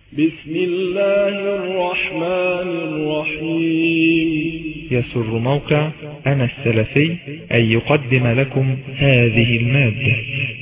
بسم الله الرحمن الرحيم. يسر موقع أنا السلفي أن يقدم لكم هذه المادة.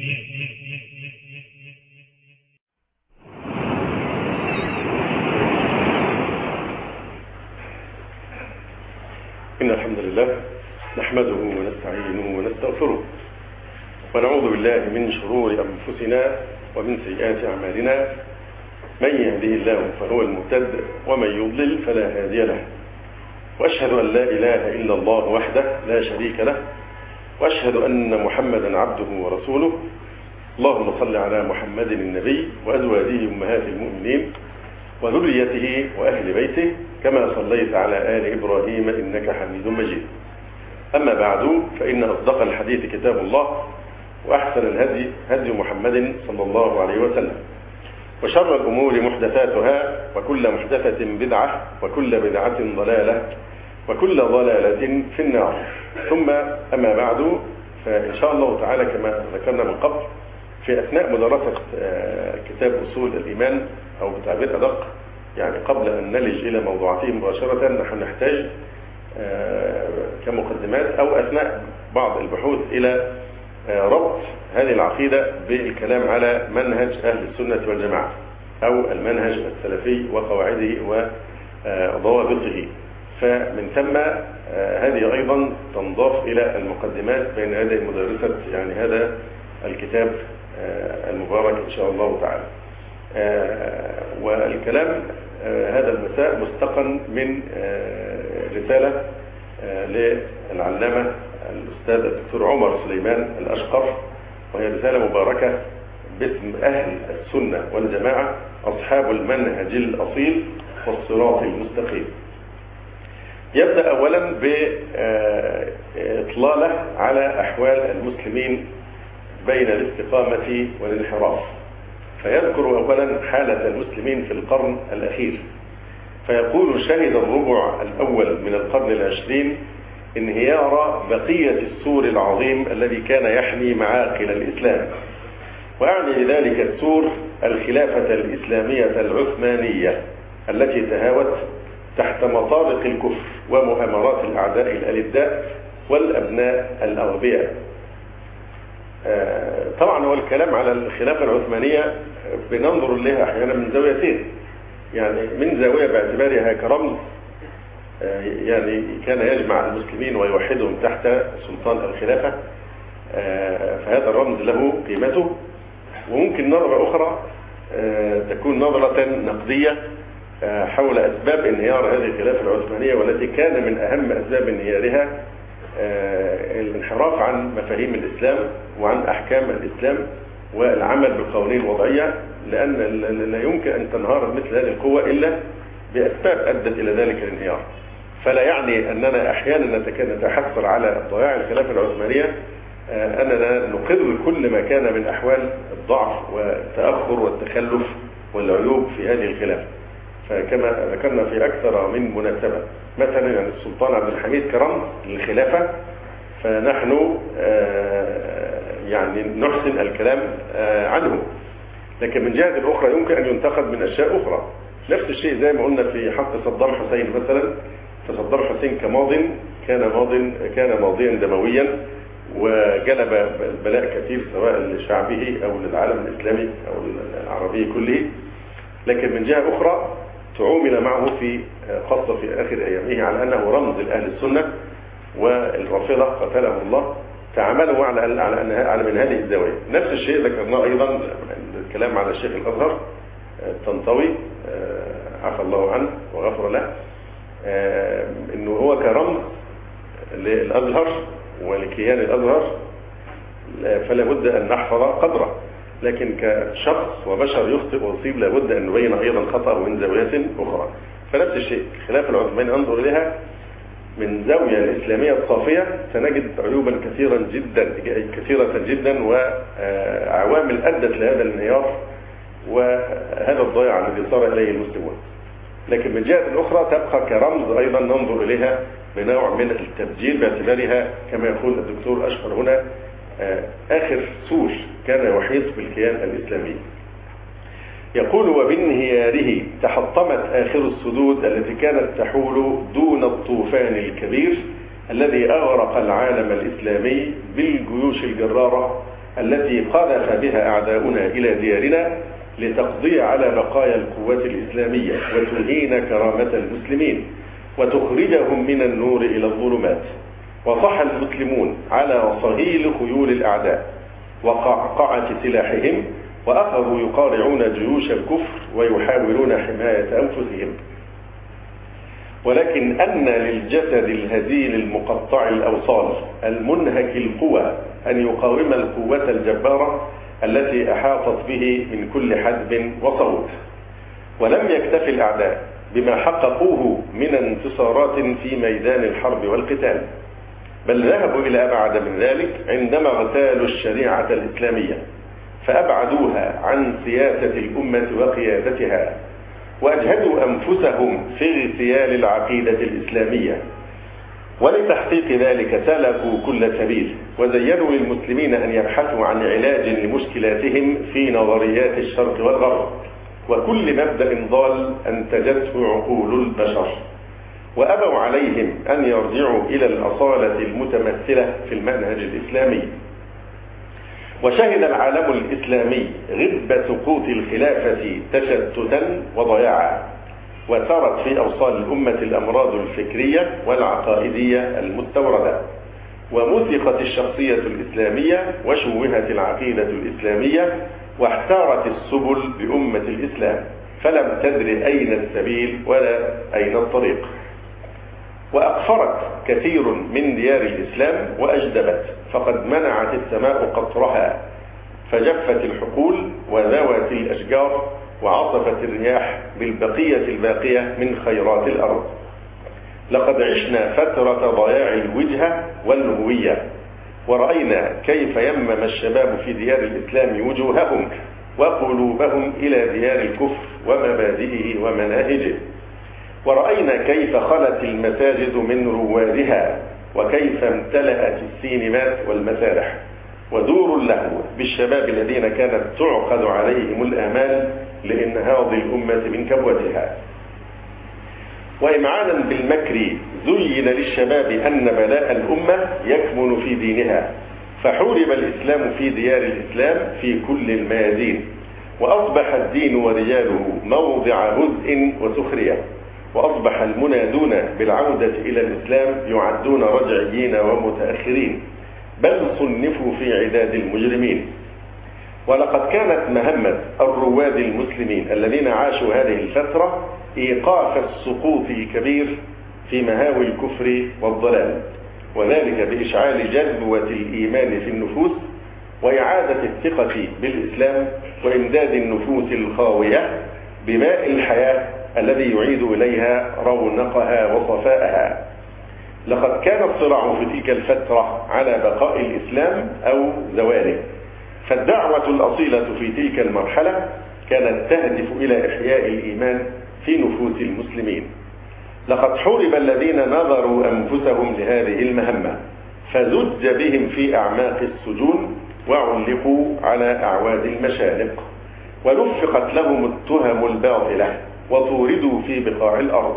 إن الحمد لله نحمده ونستعينه ونستغفره ونعوذ بالله من شرور أنفسنا ومن سيئات أعمالنا. من يهده الله فهو المهتد ومن يضلل فلا هادي له، وأشهد أن لا إله إلا الله وحده لا شريك له، وأشهد أن محمدا عبده ورسوله. اللهم صل على محمد النبي وأزواجه أمهات المؤمنين وذريته وأهل بيته كما صليت على آل إبراهيم إنك حميد مجيد. أما بعد، فإن أصدق الحديث كتاب الله، وأحسن الهدي هدي محمد صلى الله عليه وسلم، وشر الأمور محدثاتها، وكل محدثة بدعة، وكل بدعة ضلالة، وكل ضلالة في النار. ثم أما بعد، فإن شاء الله تعالى كما ذكرنا من قبل، في أثناء مدرسة كتاب أصول الإيمان، أو بتعبير أدق يعني قبل أن نلج إلى موضوعاته مباشرة، نحن نحتاج كمقدمات أو أثناء بعض البحوث إلى ربط هذه العقيدة بالكلام على منهج أهل السنة والجماعة، أو المنهج السلفي وقواعده وضوابطه. فمن ثم هذه أيضا تنضاف إلى المقدمات بين هذه مدرسة يعني هذا الكتاب المبارك إن شاء الله تعالى. والكلام هذا المساء مستقن من رسالة للعلامة الأستاذ الدكتور عمر سليمان الأشقر، وهي رسالة مباركة باسم أهل السنة والجماعة أصحاب المنهج الأصيل والصراط المستقيم. يبدأ أولا بإطلالة على أحوال المسلمين بين الاستقامة والانحراف، فيذكر أولا حالة المسلمين في القرن الأخير، فيقول: شهد الربع الأول من القرن العشرين انهيار بقية السور العظيم الذي كان يحمي معاقل الإسلام، وأعني بذلك السور الخلافة الإسلامية العثمانية التي تهاوت تحت مطارق الكفر ومؤامرات الأعداء الألداء والأبناء الأغبياء. طبعا هو الكلام على الخلافة العثمانية بننظر لها أحيانا من زاويتين، يعني من زاوية باعتبارها كرمز يعني كان يجمع المسلمين ويوحدهم تحت سلطان الخلافة، فهذا الرمز له قيمته. وممكن نظرة أخرى تكون نظرة نقدية حول أسباب انهيار هذه الخلافة العثمانية، والتي كان من أهم أسباب انهيارها الانحراف عن مفاهيم الإسلام وعن أحكام الإسلام والعمل بالقوانين الوضعية، لأن لا يمكن أن تنهار مثل هذه القوة إلا بأسباب أدت إلى ذلك الانهيار. فلا يعني أننا أحيانا نتحسر على ضياع الخلافة العثمانية أننا نقر كل ما كان من أحوال الضعف والتأخر والتخلف والعيوب في هذه الخلافة. فكما ذكرنا في أكثر من مناسبة، مثلا يعني السلطان عبد الحميد كرمز للخلافة، فنحن يعني نحسن الكلام عنه، لكن من جهة أخرى يمكن أن ينتقد من أشياء أخرى. نفس الشيء زي ما قلنا في حق صدام حسين مثلا، فصدام حسين كان ماضيا دمويا وجلب البلاء كثير سواء لشعبه أو للعالم الإسلامي أو العربي كله، لكن من جهة أخرى تعامل معه في خاصة في آخر أيامه على أنه رمز لأهل السنة، والرافضة قتلهم الله تعاملوا على من هذه الزاوية. نفس الشيء ذكرناه أيضا الكلام على الشيخ الأزهر الطنطاوي عفى الله عنه وغفر له، إنه هو كرمز للأزهر ولكيان الأزهر فلا بد أن نحفظ قدره، لكن كشخص وبشر يخطئ ويصيب لابد أن نبين أيضا خطأه من زاويات أخرى. فنفس الشيء الخلافة العثمانية انظر إليها من زاوية الإسلامية الصافية سنجد عيوبا كثيرة جدا وعوامل أدت لهذا الانهيار وهذا الضياع الذي صار إليه المسلمون. لكن من جهة أخرى تبقى كرمز أيضا ننظر إليها بنوع من التبجيل باعتبارها كما يقول الدكتور أشقر هنا آخر سور كان يحيط بالكيان الإسلامي. يقول: وبانهياره تحطمت آخر السدود التي كانت تحول دون الطوفان الكبير الذي أغرق العالم الإسلامي بالجيوش الجرارة التي قذف بها أعداؤنا إلى ديارنا لتقضي على بقايا القوات الإسلامية وتهين كرامة المسلمين وتخرجهم من النور إلى الظلمات. وصح المسلمون على صهيل خيول الأعداء وقعقعة سلاحهم، وأخذوا يقارعون جيوش الكفر ويحاولون حماية أنفسهم. ولكن أن للجسد الهزيل المقطع الأوصال المنهك القوى أن يقاوم القوة الجبارة التي أحاطت به من كل حدب وصوت. ولم يكتف الأعداء بما حققوه من انتصارات في ميدان الحرب والقتال، بل ذهبوا إلى أبعد من ذلك عندما اغتالوا الشريعة الإسلامية فأبعدوها عن سياسة الأمة وقيادتها، وأجهدوا أنفسهم في اغتيال العقيدة الإسلامية. ولتحقيق ذلك سلكوا كل سبيل، وزينوا للمسلمين أن يبحثوا عن علاج لمشكلاتهم في نظريات الشرق والغرب وكل مبدأ ضال أنتجته عقول البشر، وأبوا عليهم أن يرجعوا إلى الأصالة المتمثلة في المنهج الإسلامي. وشهد العالم الإسلامي غب سقوط الخلافة تشتتا وضياعا، وسرت في أوصال الأمة الأمراض الفكرية والعقائدية المستوردة، ومزقت الشخصية الإسلامية وشوهت العقيدة الإسلامية، واحتارت السبل بأمة الإسلام فلم تدر أين السبيل ولا أين الطريق. وأقفرت كثير من ديار الإسلام وأجدبت، فقد منعت السماء قطرها فجفت الحقول وذوت الأشجار وعصفت الرياح بالبقية الباقية من خيرات الأرض. لقد عشنا فترة ضياع الوجهة والهوية، ورأينا كيف يمم الشباب في ديار الإسلام وجوههم وقلوبهم إلى ديار الكفر ومبادئه ومناهجه، ورأينا كيف خلت المساجد من روادها، وكيف امتلأت السينمات والمسارح، ودور اللهو بالشباب الذين كانت تعقد عليهم الآمال لإنهاض الأمة من كبوتها. وإمعانا بالمكر زين للشباب أن بلاء الأمة يكمن في دينها، فحورب الإسلام في ديار الإسلام في كل الميادين، وأصبح الدين ورجاله موضع هزء وسخرية، وأصبح المنادون بالعودة إلى الإسلام يعدون رجعيين ومتأخرين، بل صنفوا في عداد المجرمين. ولقد كانت مهمة الرواد المسلمين الذين عاشوا هذه الفترة إيقاف السقوط الكبير في مهاوي الكفر والضلال، وذلك بإشعال جذوة الإيمان في النفوس، وإعادة الثقة بالإسلام، وإمداد النفوس الخاوية بماء الحياة الذي يعيد إليها رونقها وصفاءها. لقد كان الصراع في تلك الفترة على بقاء الإسلام أو زواله، فالدعوة الأصيلة في تلك المرحلة كانت تهدف إلى إحياء الإيمان في نفوس المسلمين. لقد حورب الذين نظروا أنفسهم لهذه المهمة، فزج بهم في أعماق السجون، وعلقوا على أعواد المشانق، ولفقت لهم التهم الباطلة، وطوردوا في بقاع الأرض.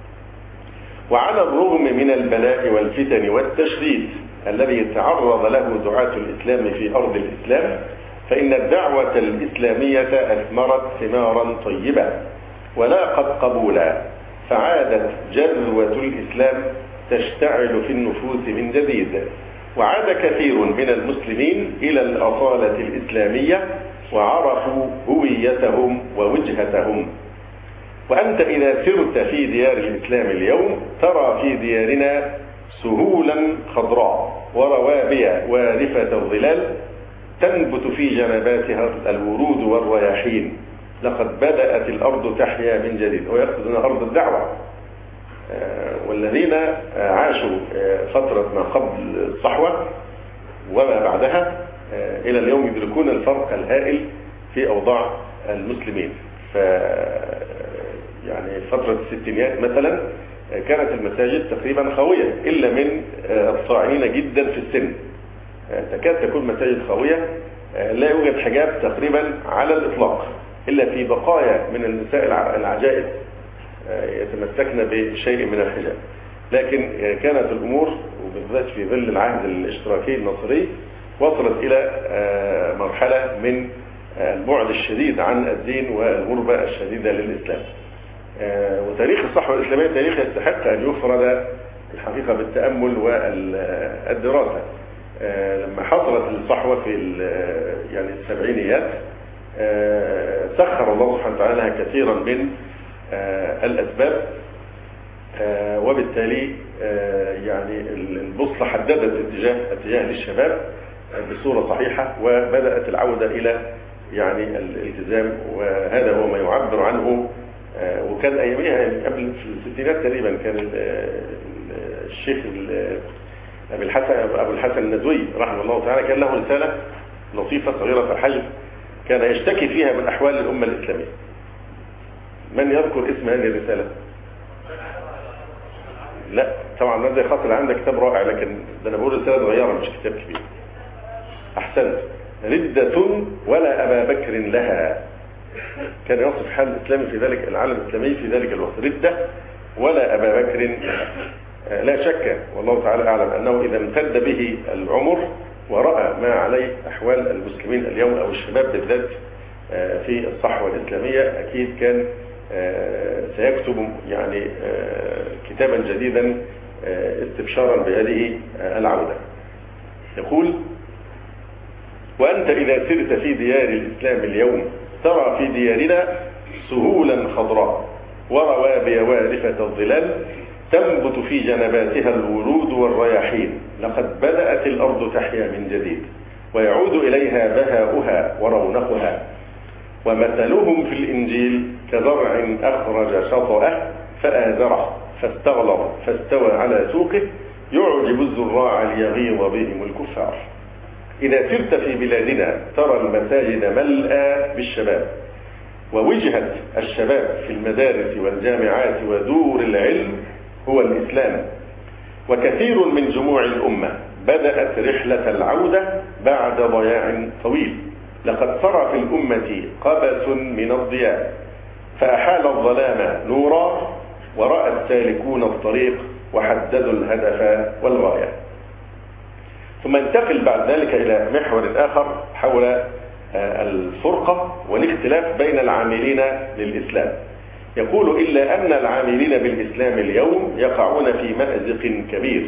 وعلى الرغم من البلاء والفتن والتشديد الذي تعرض له دعاة الإسلام في أرض الإسلام، فإن الدعوة الإسلامية أثمرت ثمارا طيبة ولاقت قبولا، فعادت جذوة الإسلام تشتعل في النفوس من جديد، وعاد كثير من المسلمين إلى الأصالة الإسلامية وعرفوا هويتهم ووجهتهم. وأنت إذا سرت في ديار الإسلام اليوم ترى في ديارنا سهولا خضراء وروابي وارفة الظلال تنبت في جنباتها الورود والرياحين. لقد بدأت الأرض تحيا من جديد، ويقصدون أرض الدعوة. والذين عاشوا فترة ما قبل الصحوة وما بعدها إلى اليوم يدركون الفرق الهائل في أوضاع المسلمين. يعني فترة الستينيات مثلا كانت المساجد تقريبا خاوية إلا من الصاعدين جدا في السن، تكاد تكون مساجد خاوية، لا يوجد حجاب تقريبا على الإطلاق. إلا في بقايا من النساء العجائز يتمسكن بشيء من الحجاب. لكن كانت الأمور وبالذات في ظل العهد الاشتراكي النصري وصلت إلى مرحلة من البعد الشديد عن الدين والغربة الشديدة للإسلام. وتاريخ الصحوة الإسلامية تاريخ يستحق أن يفرد الحقيقة بالتأمل والدراسة. لما حصلت الصحوة في يعني السبعينيات سخر الله سبحانه وتعالى كثيرا من الأسباب، وبالتالي يعني البوصلة حددت اتجاه للشباب بصورة صحيحة، وبدأت العودة إلى يعني الالتزام، وهذا هو ما يعبر عنه. وكان أيامها قبل في الستينات تقريبا كان الشيخ أبو الحسن الندوي رحمه الله تعالى كان له رسالة لطيفة صغيرة الحجم كان يشتكي فيها من أحوال الأمة الإسلامية. من يذكر اسم هذه الرسالة؟ لا طبعا نزل خاطر عندك كتاب رائع، لكن ده أنا بقول رسالة صغيرة مش كتاب كبير. أحسنت. ردة ولا أبا بكر لها. كان يصف حال الإسلام في ذلك العالم الإسلامي في ذلك الوقت، ردة ولا أبا بكر. لا شك والله تعالى أعلم أنه إذا امتد به العمر ورأى ما عليه أحوال المسلمين اليوم أو الشباب بالذات في الصحوة الإسلامية أكيد كان سيكتب يعني كتابا جديدا استبشارا بهذه العودة. يقول: وأنت إذا سرت في ديار الإسلام اليوم ترى في ديارنا سهولا خضراء وروابي وارفة الظلال تنبت في جنباتها الورود والرياحين، لقد بدأت الأرض تحيا من جديد ويعود إليها بهاؤها ورونقها، ومثلهم في الإنجيل كزرع أخرج شطأه فآزره فاستغلظ فاستوى على سوقه يعجب الزراع ليغيظ بهم الكفار. إذا سرت في بلادنا ترى المساجد ملأى بالشباب، ووجهة الشباب في المدارس والجامعات ودور العلم هو الإسلام، وكثير من جموع الأمة بدأت رحلة العودة بعد ضياع طويل. لقد صار في الأمة قبس من الضياء فأحال الظلام نورا، ورأى السالكون الطريق وحددوا الهدف والغاية. ثم انتقل بعد ذلك إلى محور آخر حول الفرقة والاختلاف بين العاملين للإسلام. يقول: إلا أن العاملين بالإسلام اليوم يقعون في مأزق كبير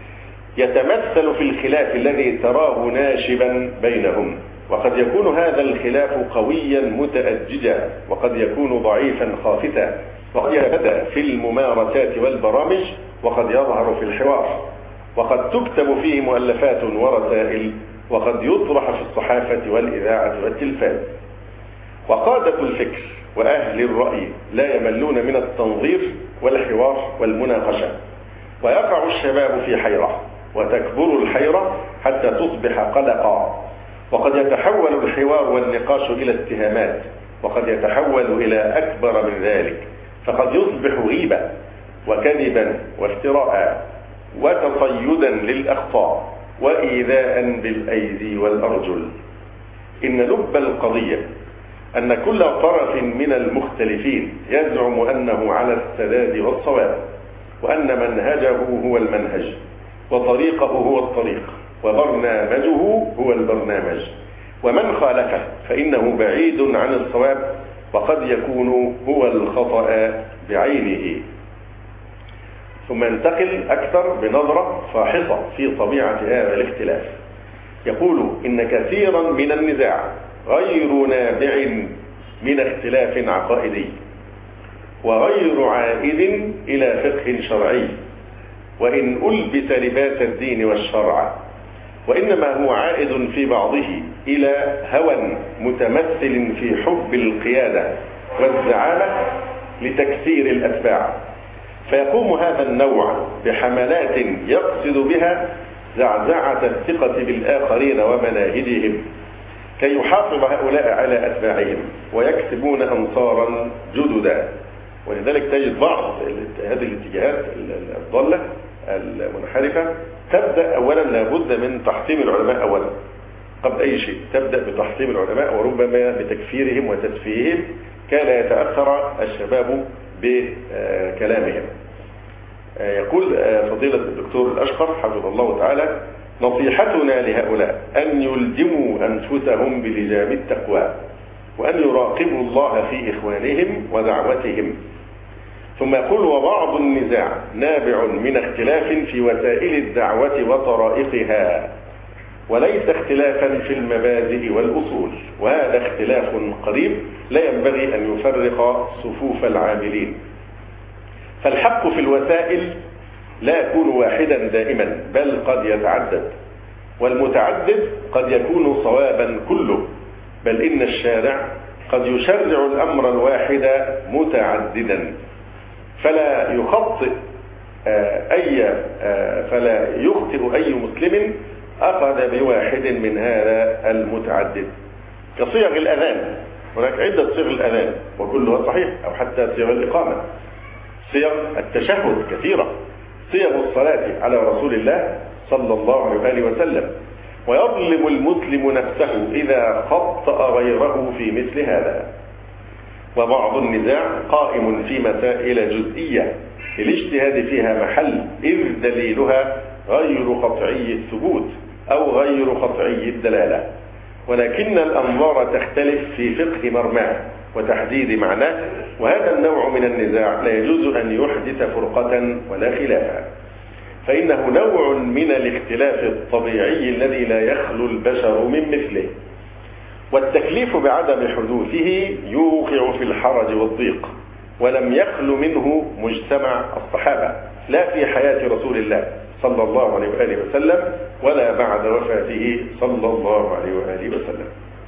يتمثل في الخلاف الذي تراه ناشبا بينهم، وقد يكون هذا الخلاف قويا متأججا، وقد يكون ضعيفا خافتا، وقد يبدأ في الممارسات والبرامج، وقد يظهر في الحوار، وقد تكتب فيه مؤلفات ورسائل، وقد يطرح في الصحافة والإذاعة والتلفاز. وقادة الفكر وأهل الرأي لا يملون من التنظير والحوار والمناقشة، ويقع الشباب في حيرة، وتكبر الحيرة حتى تصبح قلقا، وقد يتحول الحوار والنقاش إلى اتهامات، وقد يتحول إلى أكبر من ذلك، فقد يصبح غيبة وكذبا وافتراء وتصيدا للأخطاء وإيذاء بالأيدي والأرجل. إن لب القضية أن كل طرف من المختلفين يزعم أنه على السداد والصواب، وأن منهجه هو المنهج، وطريقه هو الطريق، وبرنامجه هو البرنامج، ومن خالفه فإنه بعيد عن الصواب، وقد يكون هو الخطأ بعينه. ثم ينتقل أكثر بنظرة فاحصة في طبيعة هذا الاختلاف. يقول: إن كثيرا من النزاع غير نابع من اختلاف عقائدي، وغير عائد إلى فقه شرعي، وإن ألبس لباس الدين والشرع، وإنما هو عائد في بعضه إلى هوى متمثل في حب القيادة والزعامة لتكثير الأتباع، فيقوم هذا النوع بحملات يقصد بها زعزعة الثقة بالآخرين ومناهجهم كي يحافظ هؤلاء على أتباعهم ويكسبون أنصارا جددا. ولذلك تجد بعض هذه الاتجاهات الضالة المنحرفة تبدأ أولا لابد من تحطيم العلماء أولا، قبل أي شيء تبدأ بتحطيم العلماء وربما بتكفيرهم وتسفيههم كان يتأثر الشباب بكلامهم. يقول فضيلة الدكتور الأشقر حفظه الله تعالى: نصيحتنا لهؤلاء أن يلزموا أنفسهم بلجام التقوى، وأن يراقبوا الله في إخوانهم ودعوتهم. ثم يقول: وبعض النزاع نابع من اختلاف في وسائل الدعوة وطرائقها، وليس اختلافا في المبادئ والأصول، وهذا اختلاف قريب لا ينبغي أن يفرق صفوف العاملين. فالحق في الوسائل لا يكون واحدا دائما، بل قد يتعدد، والمتعدد قد يكون صوابا كله، بل إن الشارع قد يشرع الأمر الواحد متعددا، فلا يخطئ أي مسلم أخذ بواحد من هذا المتعدد. كصيغ الأذان، هناك عدة صيغ الأذان وكلها صحيح، أو حتى صيغ الإقامة، صيغ التشهد كثيرة، صيغ الصلاة على رسول الله صلى الله عليه وسلم. ويظلم المسلم نفسه إذا خطأ غيره في مثل هذا. وبعض النزاع قائم في مسائل جزئية الاجتهاد فيها محل، إذ دليلها غير قطعي الثبوت أو غير قطعي الدلالة، ولكن الأنظار تختلف في فقه مرماه وتحديد معناه، وهذا النوع من النزاع لا يجوز أن يحدث فرقة ولا خلافا، فإنه نوع من الاختلاف الطبيعي الذي لا يخلو البشر من مثله، والتكليف بعدم حدوثه يوقع في الحرج والضيق، ولم يخل منه مجتمع الصحابة لا في حياة رسول الله صلى الله عليه وآله وسلم ولا بعد وفاته صلى الله عليه وآله وسلم.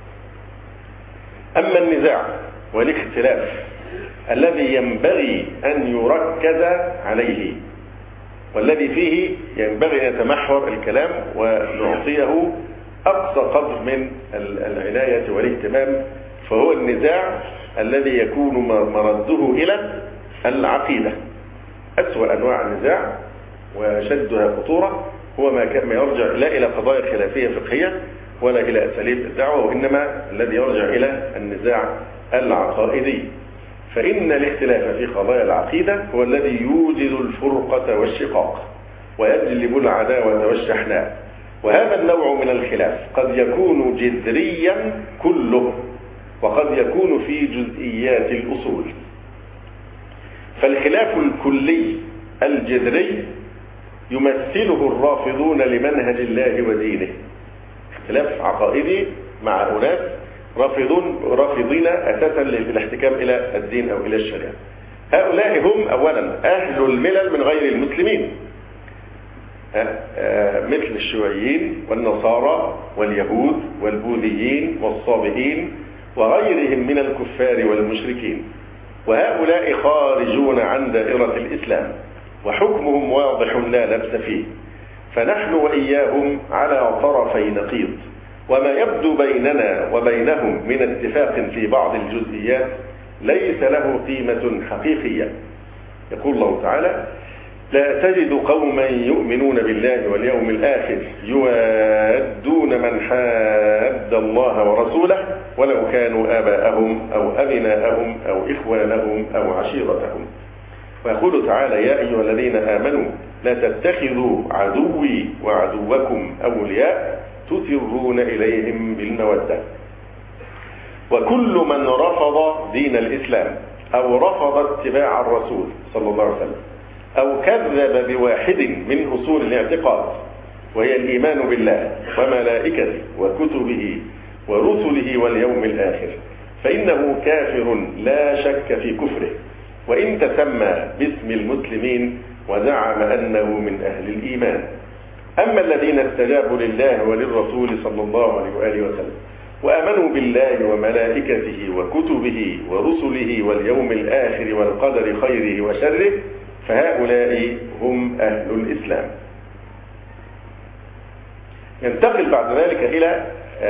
أما النزاع والاختلاف الذي ينبغي أن يركز عليه، والذي فيه ينبغي أن يتمحور الكلام ونعطيه أقصى قدر من العناية والاهتمام، فهو النزاع الذي يكون مرده إلى العقيدة. أسوأ أنواع النزاع وشدها خطورة هو ما يرجع لا إلى قضايا خلافية فقهية ولا إلى أساليب الدعوة، وإنما الذي يرجع إلى النزاع العقائدي. فإن الاختلاف في قضايا العقيدة هو الذي يوجد الفرقة والشقاق ويجلب العداوة والشحناء، وهذا النوع من الخلاف قد يكون جذريا كله، وقد يكون في جزئيات الأصول. فالخلاف الكلي الجذري يمثله الرافضون لمنهج الله ودينه، اختلاف عقائدي مع أناس رافضين أساسا للاحتكام إلى الدين أو إلى الشريعة. هؤلاء هم أولا أهل الملل من غير المسلمين، مثل الشيوعيين والنصارى واليهود والبوذيين والصابئين وغيرهم من الكفار والمشركين، وهؤلاء خارجون عن دائرة الإسلام وحكمهم واضح لا لبس فيه، فنحن وإياهم على طرفي نقيض، وما يبدو بيننا وبينهم من اتفاق في بعض الجزئيات ليس له قيمة حقيقية. يقول الله تعالى: لا تجد قوما يؤمنون بالله واليوم الآخر يوادون من حاد الله ورسوله ولو كانوا آباءهم أو أبناءهم أو إخوانهم أو عشيرتهم. ويقول تعالى: يا أيها الذين آمنوا لا تتخذوا عدوي وعدوكم أولياء تسرون إليهم بالمودة. وكل من رفض دين الإسلام أو رفض اتباع الرسول صلى الله عليه وسلم أو كذب بواحد من أصول الاعتقاد، وهي الإيمان بالله وملائكته وكتبه ورسله واليوم الآخر، فإنه كافر لا شك في كفره، وإن تسمى باسم المسلمين وزعم أنه من أهل الإيمان. أما الذين استجابوا لله وللرسول صلى الله عليه وآله وسلم وآمنوا بالله وملائكته وكتبه ورسله واليوم الآخر والقدر خيره وشره، فهؤلاء هم أهل الإسلام. ينتقل بعد ذلك إلى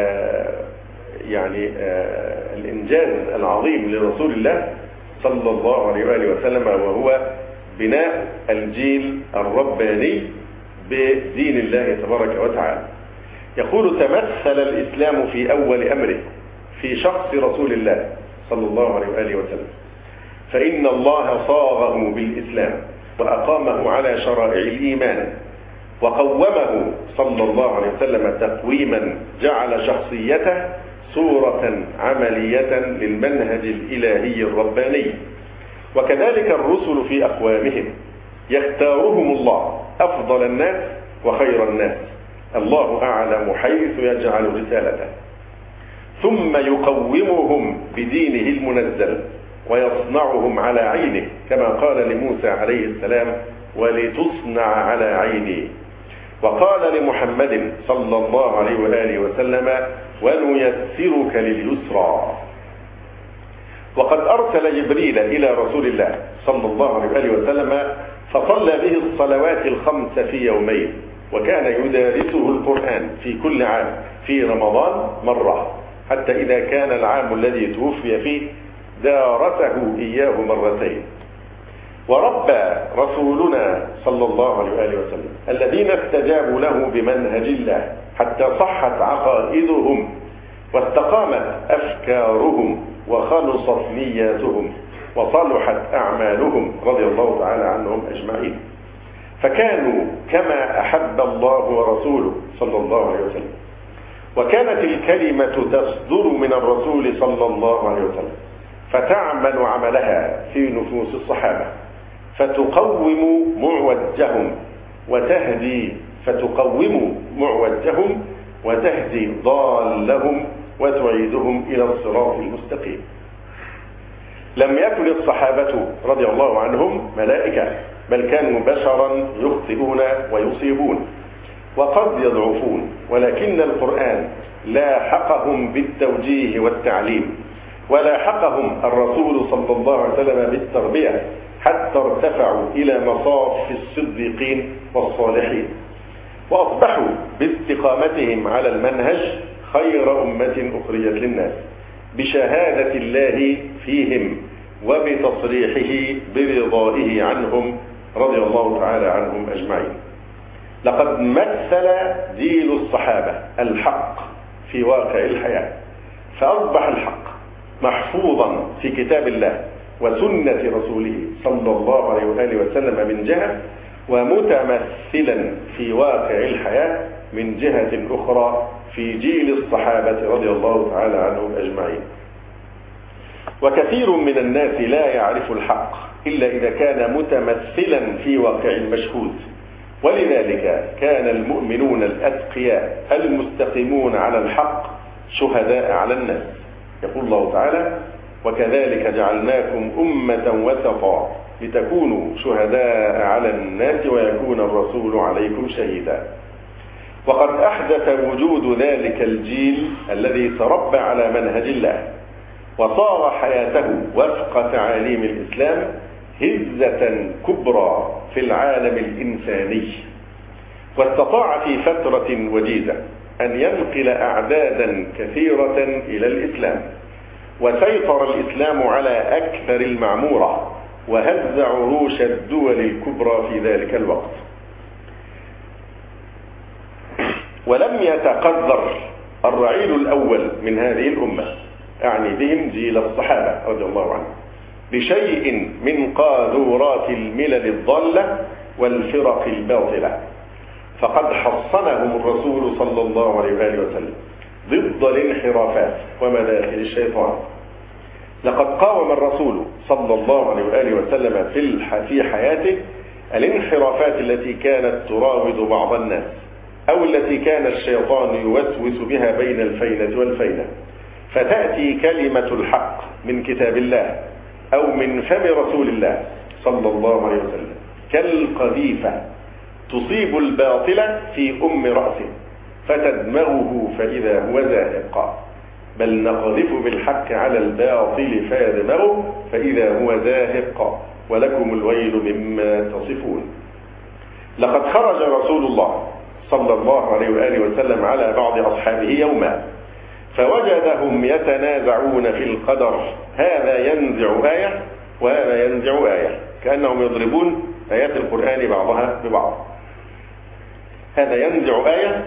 الإنجاز العظيم لرسول الله صلى الله عليه وآله وسلم، وهو بناء الجيل الرباني بدين الله تبارك وتعالى. يقول: تمثل الإسلام في أول أمره في شخص رسول الله صلى الله عليه وآله وسلم، فإن الله صاغه بالإسلام وأقامه على شرائع الإيمان، وقومه صلى الله عليه وسلم تقويما جعل شخصيته صورة عملية للمنهج الإلهي الرباني. وكذلك الرسل في أقوامهم يختارهم الله أفضل الناس وخير الناس، الله أعلم حيث يجعل رسالته، ثم يقومهم بدينه المنزل ويصنعهم على عينه، كما قال لموسى عليه السلام: ولتصنع على عيني. وقال لمحمد صلى الله عليه وآله وسلم: ونيسرك لليسرى. وقد أرسل جبريل إلى رسول الله صلى الله عليه وآله وسلم فصلى به الصلوات الخمس في يومين، وكان يدارسه القرآن في كل عام في رمضان مرة، حتى إذا كان العام الذي توفي فيه دارسه إياه مرتين. وربى رسولنا صلى الله عليه وآله وسلم الذين استجابوا له بمنهج الله حتى صحت عقائدهم واستقامت أفكارهم وخلصت نياتهم وصلحت أعمالهم رضي الله تعالى عنهم أجمعين، فكانوا كما أحب الله ورسوله صلى الله عليه وسلم. وكانت الكلمة تصدر من الرسول صلى الله عليه وسلم فتعمل عملها في نفوس الصحابة، فتقوم معوجهم وتهدي ضالهم وتعيدهم إلى الصراط المستقيم. لم يكن الصحابة رضي الله عنهم ملائكة، بل كانوا بشرا يخطئون ويصيبون وقد يضعفون، ولكن القرآن لاحقهم بالتوجيه والتعليم، ولاحقهم الرسول صلى الله عليه وسلم بالتربية، حتى ارتفعوا إلى مصاف الصديقين والصالحين، وأصبحوا باستقامتهم على المنهج خير أمة أخرجت للناس، بشهادة الله فيهم وبتصريحه برضائه عنهم رضي الله تعالى عنهم أجمعين. لقد مثل جيل الصحابة الحق في واقع الحياة، فأصبح الحق محفوظا في كتاب الله وسنة رسوله صلى الله عليه وآله وسلم من جهة، ومتمثلا في واقع الحياة من جهة أخرى في جيل الصحابة رضي الله تعالى عنهم أجمعين. وكثير من الناس لا يعرف الحق إلا إذا كان متمثلا في واقع المشهود، ولذلك كان المؤمنون الأتقياء المستقيمون على الحق شهداء على الناس. يقول الله تعالى: وكذلك جعلناكم أمة وسطا لتكونوا شهداء على الناس ويكون الرسول عليكم شهيدا. وقد أحدث وجود ذلك الجيل الذي تربى على منهج الله وصار حياته وفق تعاليم الإسلام هزة كبرى في العالم الإنساني، واستطاع في فترة وجيزة أن ينقل أعدادا كثيرة إلى الإسلام، وسيطر الإسلام على أكثر المعمورة وهز عروش الدول الكبرى في ذلك الوقت. ولم يتقدر الرعيل الأول من هذه الأمة، أعني بهم جيل الصحابة رضي الله عنهم، بشيء من قاذورات الملل الضالة والفرق الباطلة، فقد حصنهم الرسول صلى الله عليه وآله وسلم ضد الانحرافات ومداخل الشيطان. لقد قاوم الرسول صلى الله عليه وآله وسلم في حياته الانحرافات التي كانت تراود بعض الناس، أو التي كان الشيطان يوسوس بها بين الفينة والفينة، فتأتي كلمة الحق من كتاب الله أو من فم رسول الله صلى الله عليه وسلم كالقذيفة تصيب الباطل في رأسه فتدمغه فإذا هو زاهق، بل نقذف بالحق على الباطل فيدمغه فإذا هو زاهق، ولكم الويل مما تصفون. لقد خرج رسول الله صلى الله عليه وآله وسلم على بعض أصحابه يوما فوجدهم يتنازعون في القدر، هذا ينزع آية وهذا ينزع آية، كأنهم يضربون آيات القرآن بعضها ببعض. هذا ينزع آية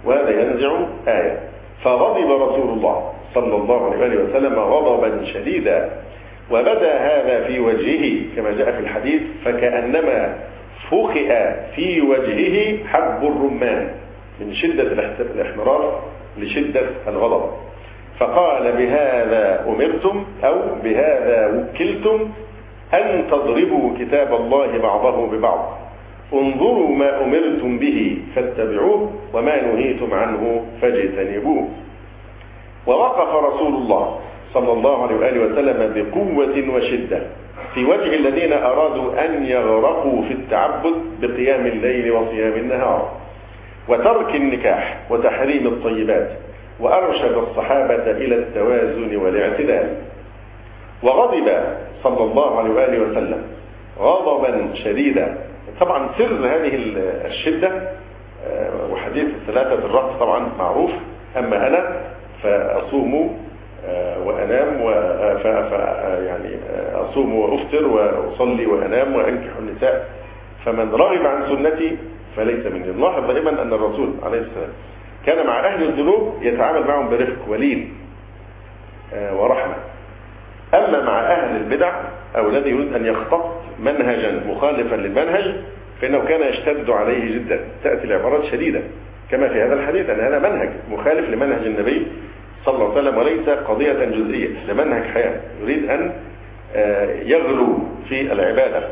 وهذا ينزع آية. فغضب رسول الله صلى الله عليه وسلم غضبا شديدا، وبدا هذا في وجهه كما جاء في الحديث فكأنما فخئ في وجهه حب الرمان من شدة الاحمرار لشدة الغضب، فقال بهذا أمرتم أو بهذا وكلتم أن تضربوا كتاب الله بعضه ببعض، انظروا ما أمرتم به فاتبعوه وما نهيتم عنه فاجتنبوه. ووقف رسول الله صلى الله عليه وآله وسلم بقوة وشدة في وجه الذين أرادوا أن يغرقوا في التعبد بقيام الليل وصيام النهار وترك النكاح وتحريم الطيبات، وأرشد الصحابة إلى التوازن والاعتدال. وغضب صلى الله عليه وآله وسلم غضبا شديدا. طبعا سر هذه الشدة وحديث الثلاثة الرأس طبعا معروف، أما أنا فأصوم وأنام يعني أصوم وأفطر وأصلي وأنام وأنكح النساء، فمن رغب عن سنتي فليس مني. نلاحظ دائما أن الرسول عليه السلام كان مع أهل الذنوب يتعامل معهم برفق ولين ورحمة، أما مع أهل البدع أو الذي يريد أن يخطط منهجا مخالفا للمنهج فإنه كان يشتد عليه جدا. تأتي العبارات شديدة كما في هذا الحديث أن هذا منهج مخالف لمنهج النبي صلى الله عليه وسلم وليس قضية جزئية، لمنهج حياة يريد أن يغلو في العبادة،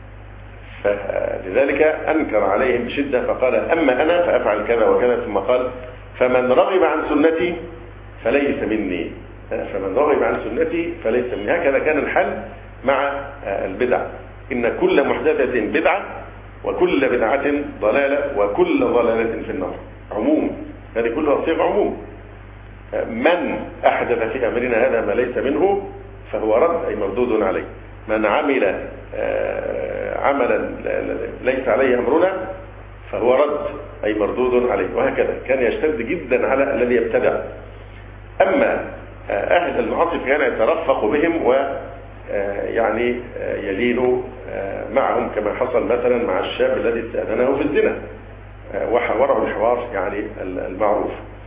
فلذلك أنكر عليهم بشدة فقال أما أنا فأفعل كذا وكذا، ثم قال فمن رغب عن سنتي فليس مني، فمن رغب عن سنتي فليس مني. هكذا كان الحل مع البدع، إن كل محدثة بدعة وكل بدعة ضلالة وكل ضلالة في النار. عموم، هذه كلها صيغ عموم. من أحدث في أمرنا هذا ما ليس منه فهو رد أي مردود عليه. من عمل عملا ليس عليه أمرنا فهو رد أي مردود عليه، وهكذا كان يشتد جدا على الذي يبتدع. أما أهل المعاصي كان يترفق بهم ويعني يلين معهم كما حصل مثلا مع الشاب الذي استأذنه في الزنا وحوره الحوار يعني المعروف.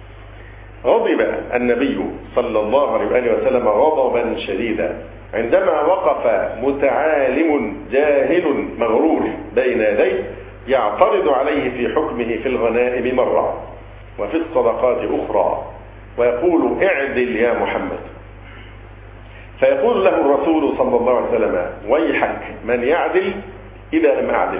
غضب النبي صلى الله عليه وسلم غضبا شديدا عندما وقف متعالم جاهل مغرور بين يديه يعترض عليه في حكمه في الغنائم مرة وفي الصدقات أخرى ويقول اعدل يا محمد، فيقول له الرسول صلى الله عليه وسلم ويحك من يعدل إذا لم أعدل،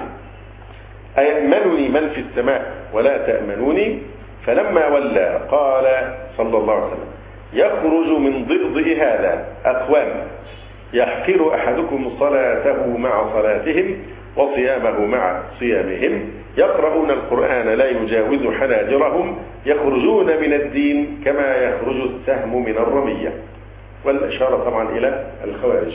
أيأمنني من في السماء ولا تأمنوني؟ فلما ولى قال صلى الله عليه وسلم يخرج من ضئضئ هذا أقوام يحقر أحدكم صلاته مع صلاتهم وصيامه مع صيامهم، يقرؤون القرآن لا يجاوز حناجرهم، يخرجون من الدين كما يخرج السهم من الرمية، والإشارة طبعا إلى الخوارج.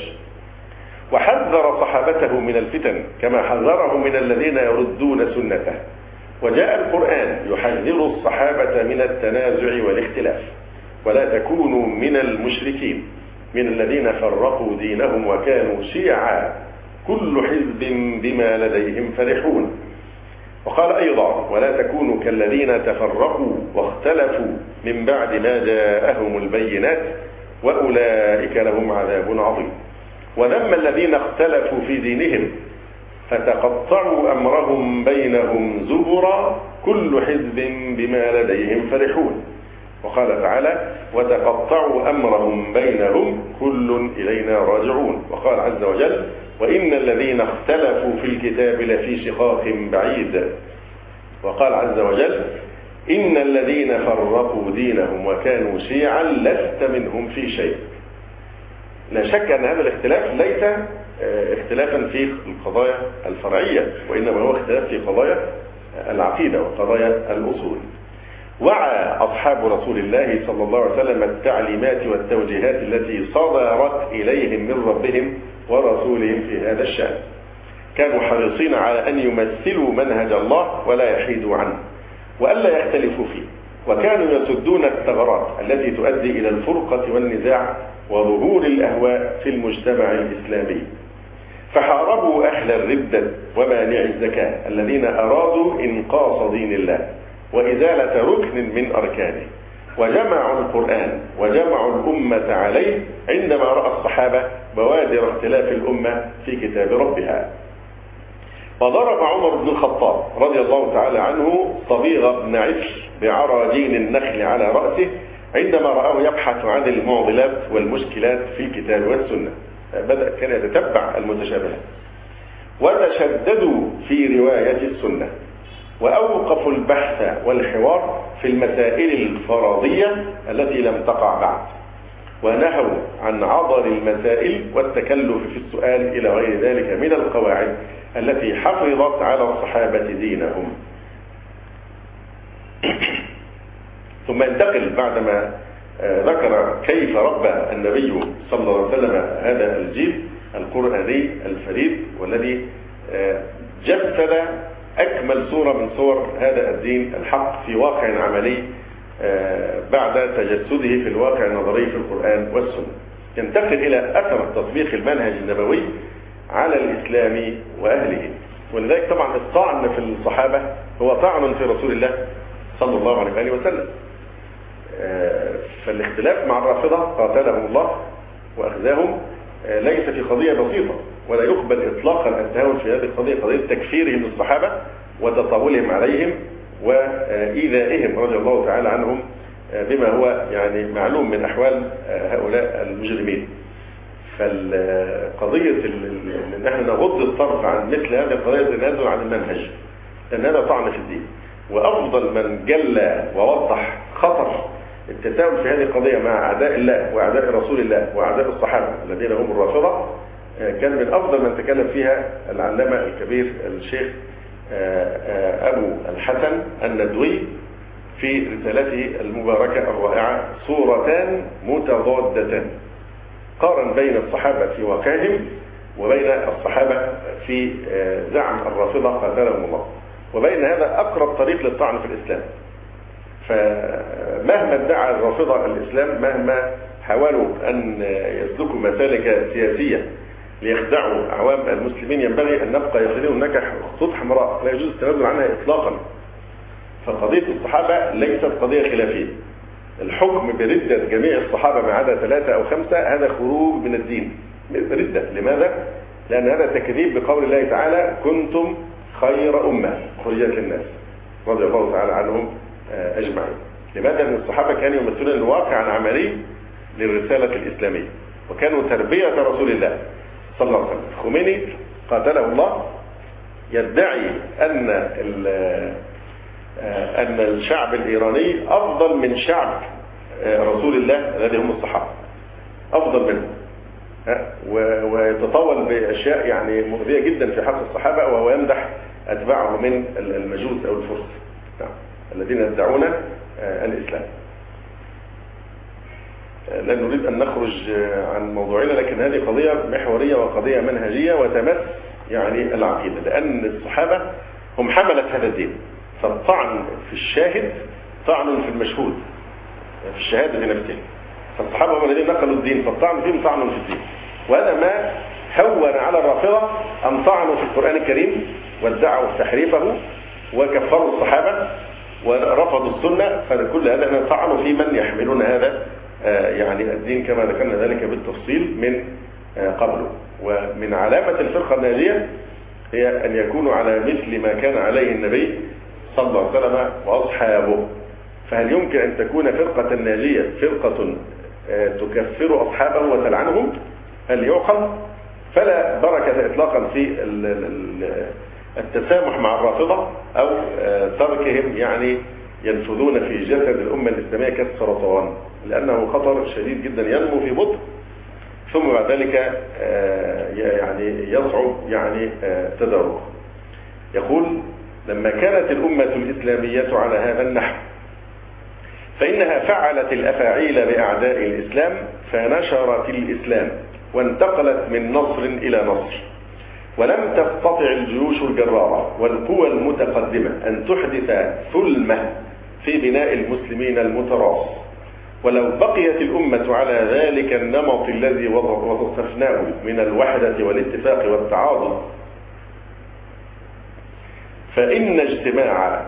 وحذر صحابته من الفتن كما حذرهم من الذين يردون سنته، وجاء القرآن يحذر الصحابة من التنازع والاختلاف، ولا تكونوا من المشركين من الذين فرقوا دينهم وكانوا شيعا كل حزب بما لديهم فرحون. وقال أيضا ولا تكونوا كالذين تفرقوا واختلفوا من بعد ما جاءهم البينات وأولئك لهم عذاب عظيم. وذم الذين اختلفوا في دينهم فتقطعوا أمرهم بينهم زبرا كل حزب بما لديهم فرحون. وقال تعالى وتقطعوا أمرهم بينهم كل إلينا راجعون. وقال عز وجل وإن الذين اختلفوا في الكتاب لفي شقاق بعيد. وقال عز وجل إن الذين فرقوا دينهم وكانوا شيعا لست منهم في شيء. لا شك أن هذا الاختلاف ليس اختلافا في القضايا الفرعية، وإنما هو اختلاف في قضايا العقيدة وقضايا الأصول. وعى أصحاب رسول الله صلى الله عليه وسلم التعليمات والتوجيهات التي صدرت إليهم من ربهم ورسولهم في هذا الشأن. كانوا حريصين على أن يمثلوا منهج الله ولا يحيدوا عنه وألا يختلفوا فيه، وكانوا يسدون الثغرات التي تؤدي إلى الفرقة والنزاع وظهور الأهواء في المجتمع الإسلامي. فحاربوا أهل الردة ومانع الزكاة الذين أرادوا إنقاص دين الله، وإزالة ركن من أركانه، وجمعوا القرآن وجمعوا الأمة عليه عندما رأى الصحابة بوادر اختلاف الأمة في كتاب ربها. فضرب عمر بن الخطاب رضي الله تعالى عنه صبيغ بن عفش بعراجين النخل على رأسه عندما رآه يبحث عن المعضلات والمشكلات في الكتاب والسنة. كان يتتبع المتشابهات، وتشددوا في رواية السنة، وأوقفوا البحث والحوار في المسائل الفرضية التي لم تقع بعد، ونهوا عن عضل المسائل والتكلف في السؤال إلى غير ذلك من القواعد التي حفظت على الصحابة دينهم. ثم انتقل بعدما ذكر كيف ربى النبي صلى الله عليه وسلم هذا الجيل القرآني الفريد والذي جسد أكمل صورة من صور هذا الدين الحق في واقع عملي بعد تجسده في الواقع النظري في القرآن والسنة. ينتقل إلى أثر تطبيق المنهج النبوي على الإسلام وأهله. ولذلك طبعا الطعن في الصحابة هو طعن في رسول الله صلى الله عليه وسلم. فالاختلاف مع الرافضة قاتلهم الله وأخذاهم ليس في قضية بسيطة، ولا يقبل إطلاقا التهاون في هذه القضية، قضية تكفيرهم للصحابة وتطاولهم عليهم وإيذائهم رضي الله تعالى عنهم بما هو يعني معلوم من أحوال هؤلاء المجرمين. فالقضية ان احنا نغض الطرف عن مثل هذه القضايا تنازل عن المنهج، لأن هذا طعن في الدين. وأفضل من جل ووضح خطر التساؤل في هذه القضية مع أعداء الله وأعداء رسول الله وأعداء الصحابة الذين هم الرافضة كان من أفضل من تكلم فيها العلامة الكبير الشيخ أبو الحسن الندوي في رسالته المباركة الرائعة صورتان متضادتان، قارن بين الصحابة في واقعهم وبين الصحابة في زعم الرافضة قاتلهم الله، وبين هذا أقرب طريق للطعن في الإسلام. فمهما ادعى الرافضة الإسلام، مهما حاولوا أن يسلكوا مسالك سياسية ليخدعوا أعوام المسلمين، ينبغي أن نبقى يقينون هناك خطوط حمراء لا يجوز التنازل عنها إطلاقا. فقضية الصحابة ليست قضية خلافية. الحكم بردة جميع الصحابة ما عدا 3 أو 5 هذا خروج من الدين، ردة. لماذا؟ لأن هذا تكذيب بقول الله تعالى كنتم خير أمة خرجت للناس رضي الله تعالى عنهم أجمعين. لماذا؟ لأن الصحابة كانوا يمثلون الواقع العملي للرسالة الإسلامية، وكانوا تربية رسول الله صلى الله عليه وسلم. خميني قاتله الله يدعي أن الشعب الإيراني أفضل من شعب رسول الله الذي هم الصحابة، أفضل منه، ويتطاول بأشياء يعني مؤذية جدا في حق الصحابة، وهو يمدح أتباعه من المجوس أو الفرس الذين يدعون الإسلام. لا نريد أن نخرج عن موضوعنا، لكن هذه قضية محورية وقضية منهجية وتمس يعني العقيدة، لأن الصحابة هم حملة هذا الدين. فالطعن في الشاهد طعن في المشهود، في الشهادة في نفسه. فالصحابة هم الذين نقلوا الدين، فالطعن فيهم طعن في الدين. وهذا ما هون على الرافضة أن طعنوا في القرآن الكريم وادعوا تحريفه وكفروا الصحابة ورفضوا السنة. فكل هذا أن طعنوا في من يحملون هذا يعني الدين كما ذكرنا ذلك بالتفصيل من قبله. ومن علامة الفرقة الناجية هي أن يكونوا على مثل ما كان عليه النبي صلى الله عليه وسلم وأصحابه. فهل يمكن أن تكون فرقة ناجية فرقة تكفر أصحابه وتلعنهم؟ هل يعقل؟ فلا بركة إطلاقا في التسامح مع الرافضة أو تركهم يعني ينفذون في جسد الأمة الإسلامية كالسرطان، لأنه خطر شديد جدا ينمو في بطء ثم بعد ذلك يعني يصعب يعني تداركه. يقول لما كانت الأمة الإسلامية على هذا النحو فإنها فعلت الأفاعيل بأعداء الإسلام فنشرت الإسلام وانتقلت من نصر إلى نصر، ولم تستطع الجيوش الجرارة والقوى المتقدمة أن تحدث ثلمة في بناء المسلمين المتراص. ولو بقيت الأمة على ذلك النمط الذي وصفناه من الوحدة والاتفاق والتعاضد فإن اجتماع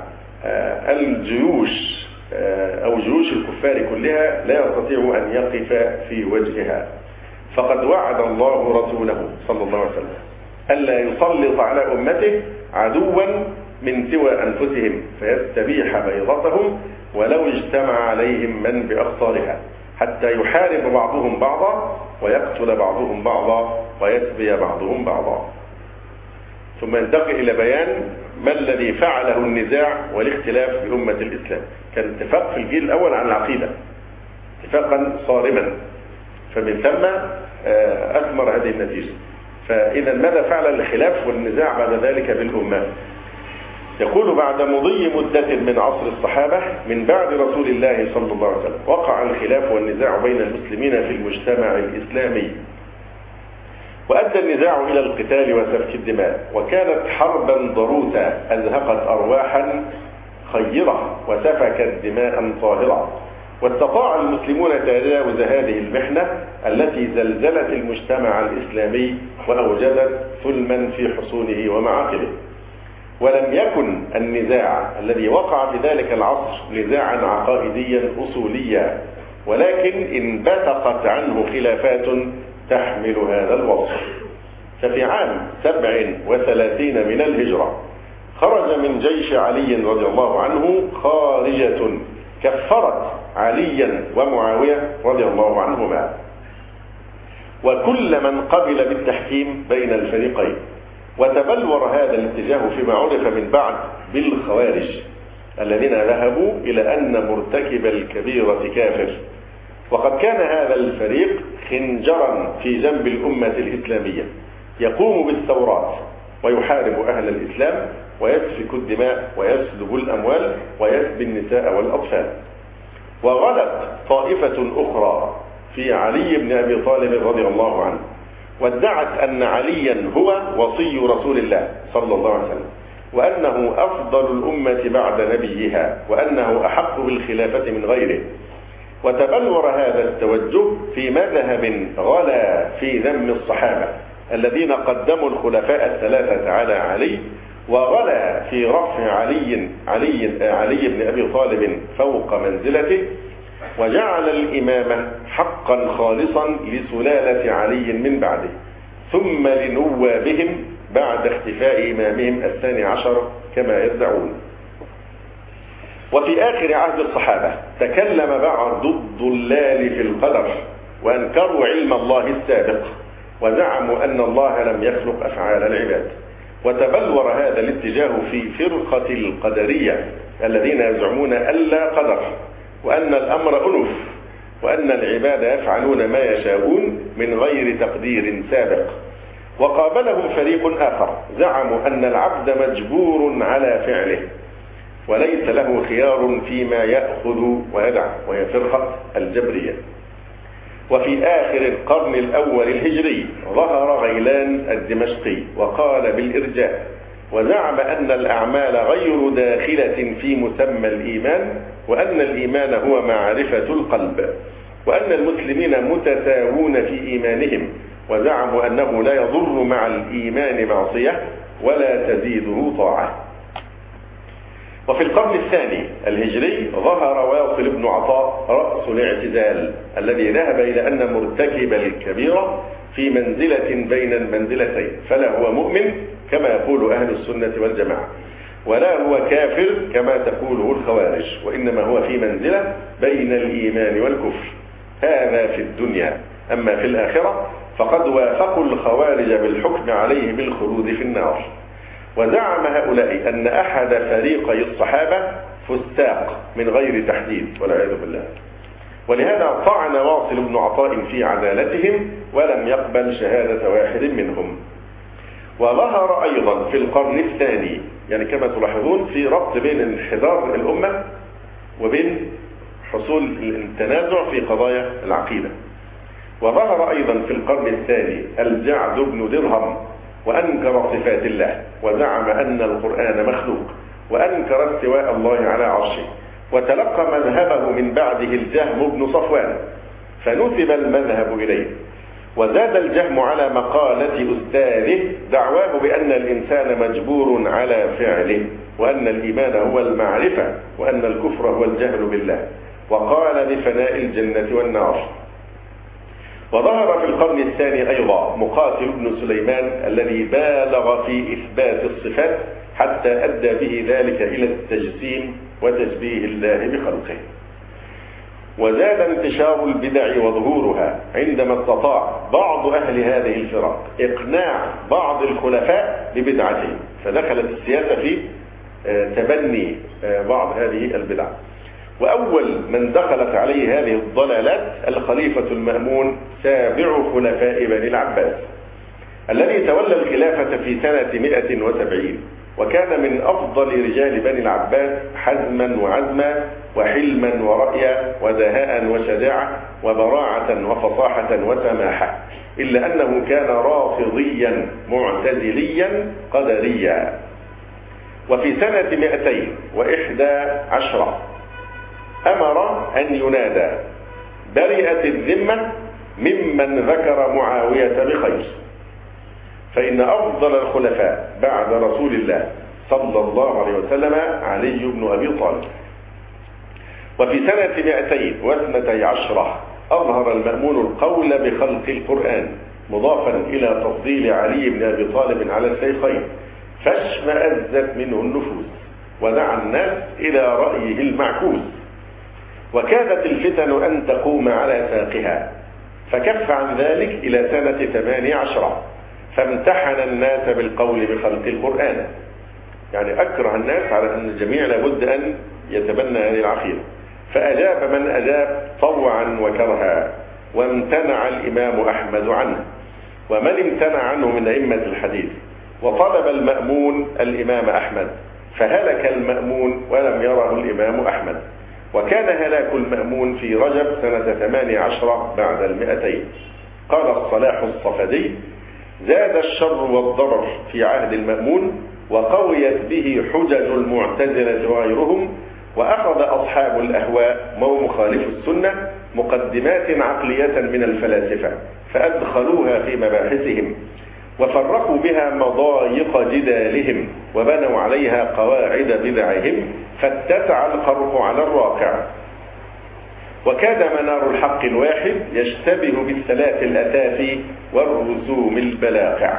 الجيوش أو جيوش الكفار كلها لا يستطيع أن يقف في وجهها. فقد وعد الله رسوله صلى الله عليه وسلم ألا يسلط على أمته عدوا من سوى أنفسهم فيستبيح بيضتهم ولو اجتمع عليهم من بأخطارها، حتى يحارب بعضهم بعضا ويقتل بعضهم بعضا ويسبي بعضهم بعضا. ثم ينتقل إلى بيان ما الذي فعله النزاع والاختلاف بأمة الإسلام. كان اتفاق في الجيل الأول عن العقيدة اتفاقا صارما، فمن ثم أثمر هذه النتيجة. فإذا ماذا فعل الخلاف والنزاع بعد ذلك بالأمة؟ يقول: بعد مضي مدة من عصر الصحابة من بعد رسول الله صلى الله عليه وسلم وقع الخلاف والنزاع بين المسلمين في المجتمع الإسلامي، وأدى النزاع إلى القتال وسفك الدماء، وكانت حربا ضروسة أزهقت أرواحا خيرة وسفكت دماء طاهرة. واستطاع المسلمون تجاوز هذه المحنة التي زلزلت المجتمع الإسلامي وأوجدت ظلما في حصونه ومعاقله. ولم يكن النزاع الذي وقع في ذلك العصر نزاعا عقائديا أصوليا، ولكن انبثقت عنه خلافات تحمل هذا الوصف. ففي عام 37 من الهجرة خرج من جيش علي رضي الله عنه خارجة كفرت عليا ومعاوية رضي الله عنهما وكل من قبل بالتحكيم بين الفريقين. وتبلور هذا الاتجاه فيما عرف من بعد بالخوارج الذين ذهبوا إلى أن مرتكب الكبيرة كافر. وقد كان هذا الفريق خنجرا في جنب الأمة الإسلامية يقوم بالثورات ويحارب أهل الإسلام ويسفك الدماء ويسلب الأموال ويسبي النساء والأطفال. وغلت طائفة أخرى في علي بن أبي طالب رضي الله عنه وادعت أن عليا هو وصي رسول الله صلى الله عليه وسلم، وأنه أفضل الأمة بعد نبيها، وأنه أحق بالخلافة من غيره. وتبلور هذا التوجه في مذهب غلا في ذم الصحابة الذين قدموا الخلفاء الثلاثة على علي، وغلا في رفع علي بن أبي طالب فوق منزلته، وجعل الإمامة حقا خالصا لسلالة علي من بعده ثم لنوابهم بعد اختفاء إمامهم 12 كما يدعون. وفي آخر عهد الصحابة تكلم بعض الضلال في القدر وأنكروا علم الله السابق وزعموا أن الله لم يخلق أفعال العباد. وتبلور هذا الاتجاه في فرقة القدرية الذين يزعمون ألا قدر، وأن الأمر أنف، وأن العباد يفعلون ما يشاءون من غير تقدير سابق. وقابلهم فريق آخر زعموا أن العبد مجبور على فعله وليس له خيار فيما يأخذ ويدع، وهي فرقة الجبرية. وفي آخر القرن الأول الهجري ظهر غيلان الدمشقي وقال بالإرجاء، وزعم أن الأعمال غير داخلة في مسمى الإيمان، وأن الإيمان هو معرفة القلب، وأن المسلمين متساوون في إيمانهم، وزعموا أنه لا يضر مع الإيمان معصية ولا تزيده طاعة. وفي القرن الثاني الهجري ظهر واصل بن عطاء رأس الاعتزال الذي ذهب إلى أن مرتكب الكبيرة في منزلة بين المنزلتين، فلا هو مؤمن كما يقول أهل السنة والجماعة، ولا هو كافر كما تقوله الخوارج، وإنما هو في منزلة بين الإيمان والكفر. هذا في الدنيا. أما في الآخرة فقد وافقوا الخوارج بالحكم عليه بالخلود في النار. وزعم هؤلاء أن أحد فريقي الصحابة فساق من غير تحديد والعياذ بالله، ولهذا طعن واصل بن عطاء في عدالتهم ولم يقبل شهادة واحد منهم. وظهر أيضا في القرن الثاني، يعني كما تلاحظون في ربط بين انحدار الأمة وبين حصول التنازع في قضايا العقيدة. وظهر أيضا في القرن الثاني الجعد بن درهم وأنكر صفات الله، وزعم أن القرآن مخلوق، وأنكر استواء الله على عرشه، وتلقى مذهبه من بعده الجهم بن صفوان فنسب المذهب إليه. وزاد الجهم على مقالة أستاذه دعواه بأن الإنسان مجبور على فعله، وأن الإيمان هو المعرفة، وأن الكفر هو الجهل بالله، وقال بفناء الجنة والنار. وظهر في القرن الثاني أيضا مقاتل بن سليمان الذي بالغ في إثبات الصفات حتى أدى به ذلك إلى التجسيم وتشبيه الله بخلقه. وزاد انتشار البدع وظهورها عندما استطاع بعض أهل هذه الفرق إقناع بعض الخلفاء ببدعتهم، فدخلت السياسة في تبني بعض هذه البدع. وأول من دخلت عليه هذه الضلالات الخليفة المأمون سابع خلفاء بني العباس، الذي تولى الخلافة في سنة 170، وكان من أفضل رجال بني العباس حزما وعزما وحلما ورأيا ودهاء وشجاعة وبراعة وفصاحة وسماحة، إلا أنه كان رافضيا معتزليا قدريا. وفي سنة 211 أمر أن ينادى برئت الذمة ممن ذكر معاوية بخير، فإن أفضل الخلفاء بعد رسول الله صلى الله عليه وسلم علي بن أبي طالب. وفي سنة 212 أظهر المأمون القول بخلق القرآن مضافا إلى تفضيل علي بن أبي طالب على الشيخين، فاشمأزت منه النفوس ودعا الناس إلى رأيه المعكوس، وكادت الفتن أن تقوم على ساقها، فكف عن ذلك إلى سنة 18 فامتحن الناس بالقول بخلق القرآن، يعني أكره الناس على أن الجميع لابد أن يتبنى هذه العقيدة، فأجاب من أجاب طوعا وكرها، وامتنع الإمام أحمد عنه ومن امتنع عنه من أئمة الحديث، وطلب المأمون الإمام أحمد، فهلك المأمون ولم يره الإمام أحمد، وكان هلاك المأمون في رجب سنة 18 بعد 200. قال الصلاح الصفدي: زاد الشر والضرر في عهد المأمون، وقويت به حجج المعتزلة وغيرهم، وأخذ أصحاب الأهواء ومخالف السنة مقدمات عقلية من الفلاسفة فأدخلوها في مباحثهم، وفرقوا بها مضايق جدالهم، وبنوا عليها قواعد بدعهم، فاتسع القرح على الراقع، وكاد منار الحق الواحد يشتبه بالثلاث الأتافي والرسوم البلاقع.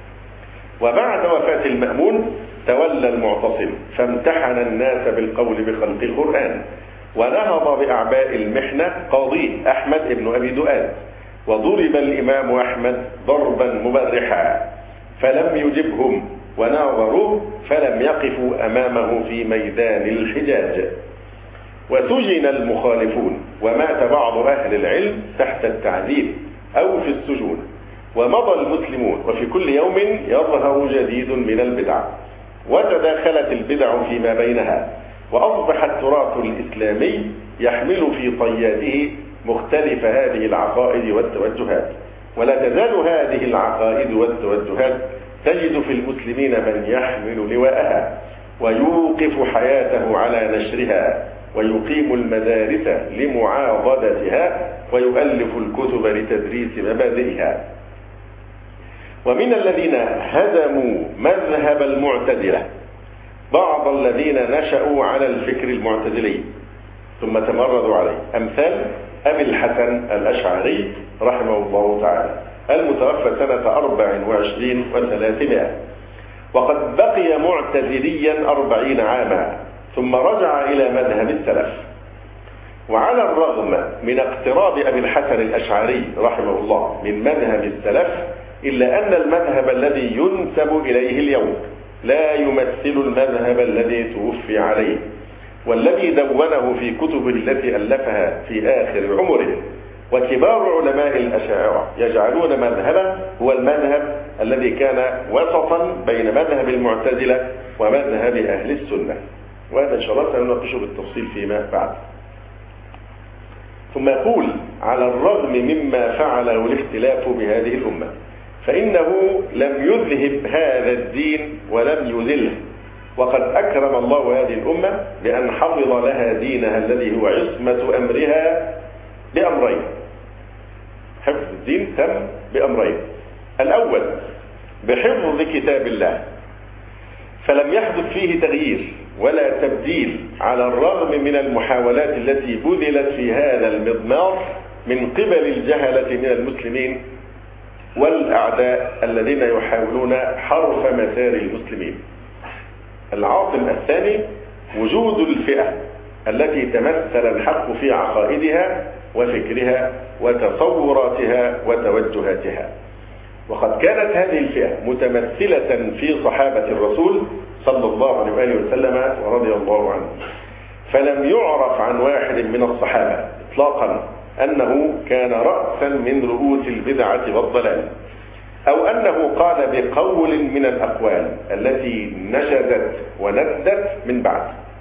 وبعد وفاة المأمون تولى المعتصم فامتحن الناس بالقول بخلق القرآن، ونهض بأعباء المحنة قاضيه أحمد بن أبي دؤاد، وضرب الإمام أحمد ضربا مبرحا فلم يجبهم، وناظروا فلم يقفوا أمامه في ميدان الحجاج. وسجن المخالفون، ومات بعض أهل العلم تحت التعذيب أو في السجون، ومضى المسلمون، وفي كل يوم يظهر جديد من البدع، وتداخلت البدع فيما بينها، وأصبح التراث الإسلامي يحمل في طياته مختلف هذه العقائد والتوجهات، ولا تزال هذه العقائد والتوجهات تجد في المسلمين من يحمل لواءها ويوقف حياته على نشرها، ويقيم المدارس لمعاضدتها، ويؤلف الكتب لتدريس مبادئها. ومن الذين هدموا مذهب المعتزلة بعض الذين نشأوا على الفكر المعتزلي ثم تمردوا عليه، أمثال أبي الحسن الأشعري رحمه الله تعالى المتوفى سنة 24 و300، وقد بقي معتزليا 40 عاما ثم رجع إلى مذهب السلف. وعلى الرغم من اقتراب أبي الحسن الأشعري رحمه الله من مذهب السلف، إلا أن المذهب الذي ينسب إليه اليوم لا يمثل المذهب الذي توفي عليه، والذي دونه في كتبه التي ألفها في آخر عمره. وكبار علماء الأشاعرة يجعلون مذهبه هو المذهب الذي كان وسطا بين مذهب المعتزلة ومذهب أهل السنة، وهذا إن شاء الله سنناقشه بالتفصيل فيما بعد. ثم يقول: على الرغم مما فعله الاختلاف بهذه الأمة، فإنه لم يذهب هذا الدين ولم يذله، وقد أكرم الله هذه الأمة بأن حفظ لها دينها الذي هو عصمة أمرها بأمرين: حفظ الدين تم بأمرين: الأول بحفظ كتاب الله، فلم يحدث فيه تغيير ولا تبديل على الرغم من المحاولات التي بذلت في هذا المضمار من قبل الجهلة من المسلمين والأعداء الذين يحاولون حرف مسار المسلمين. العاصم الثاني وجود الفئة التي تمثل الحق في عقائدها وفكرها وتصوراتها وتوجهاتها. وقد كانت هذه الفئة متمثلة في صحابة الرسول صلى الله عليه وآله وسلم ورضي الله عنه، فلم يعرف عن واحد من الصحابة إطلاقا أنه كان رأسا من رؤوس البدعة والضلال، أو أنه قال بقول من الأقوال التي نشدت وندت من بعد.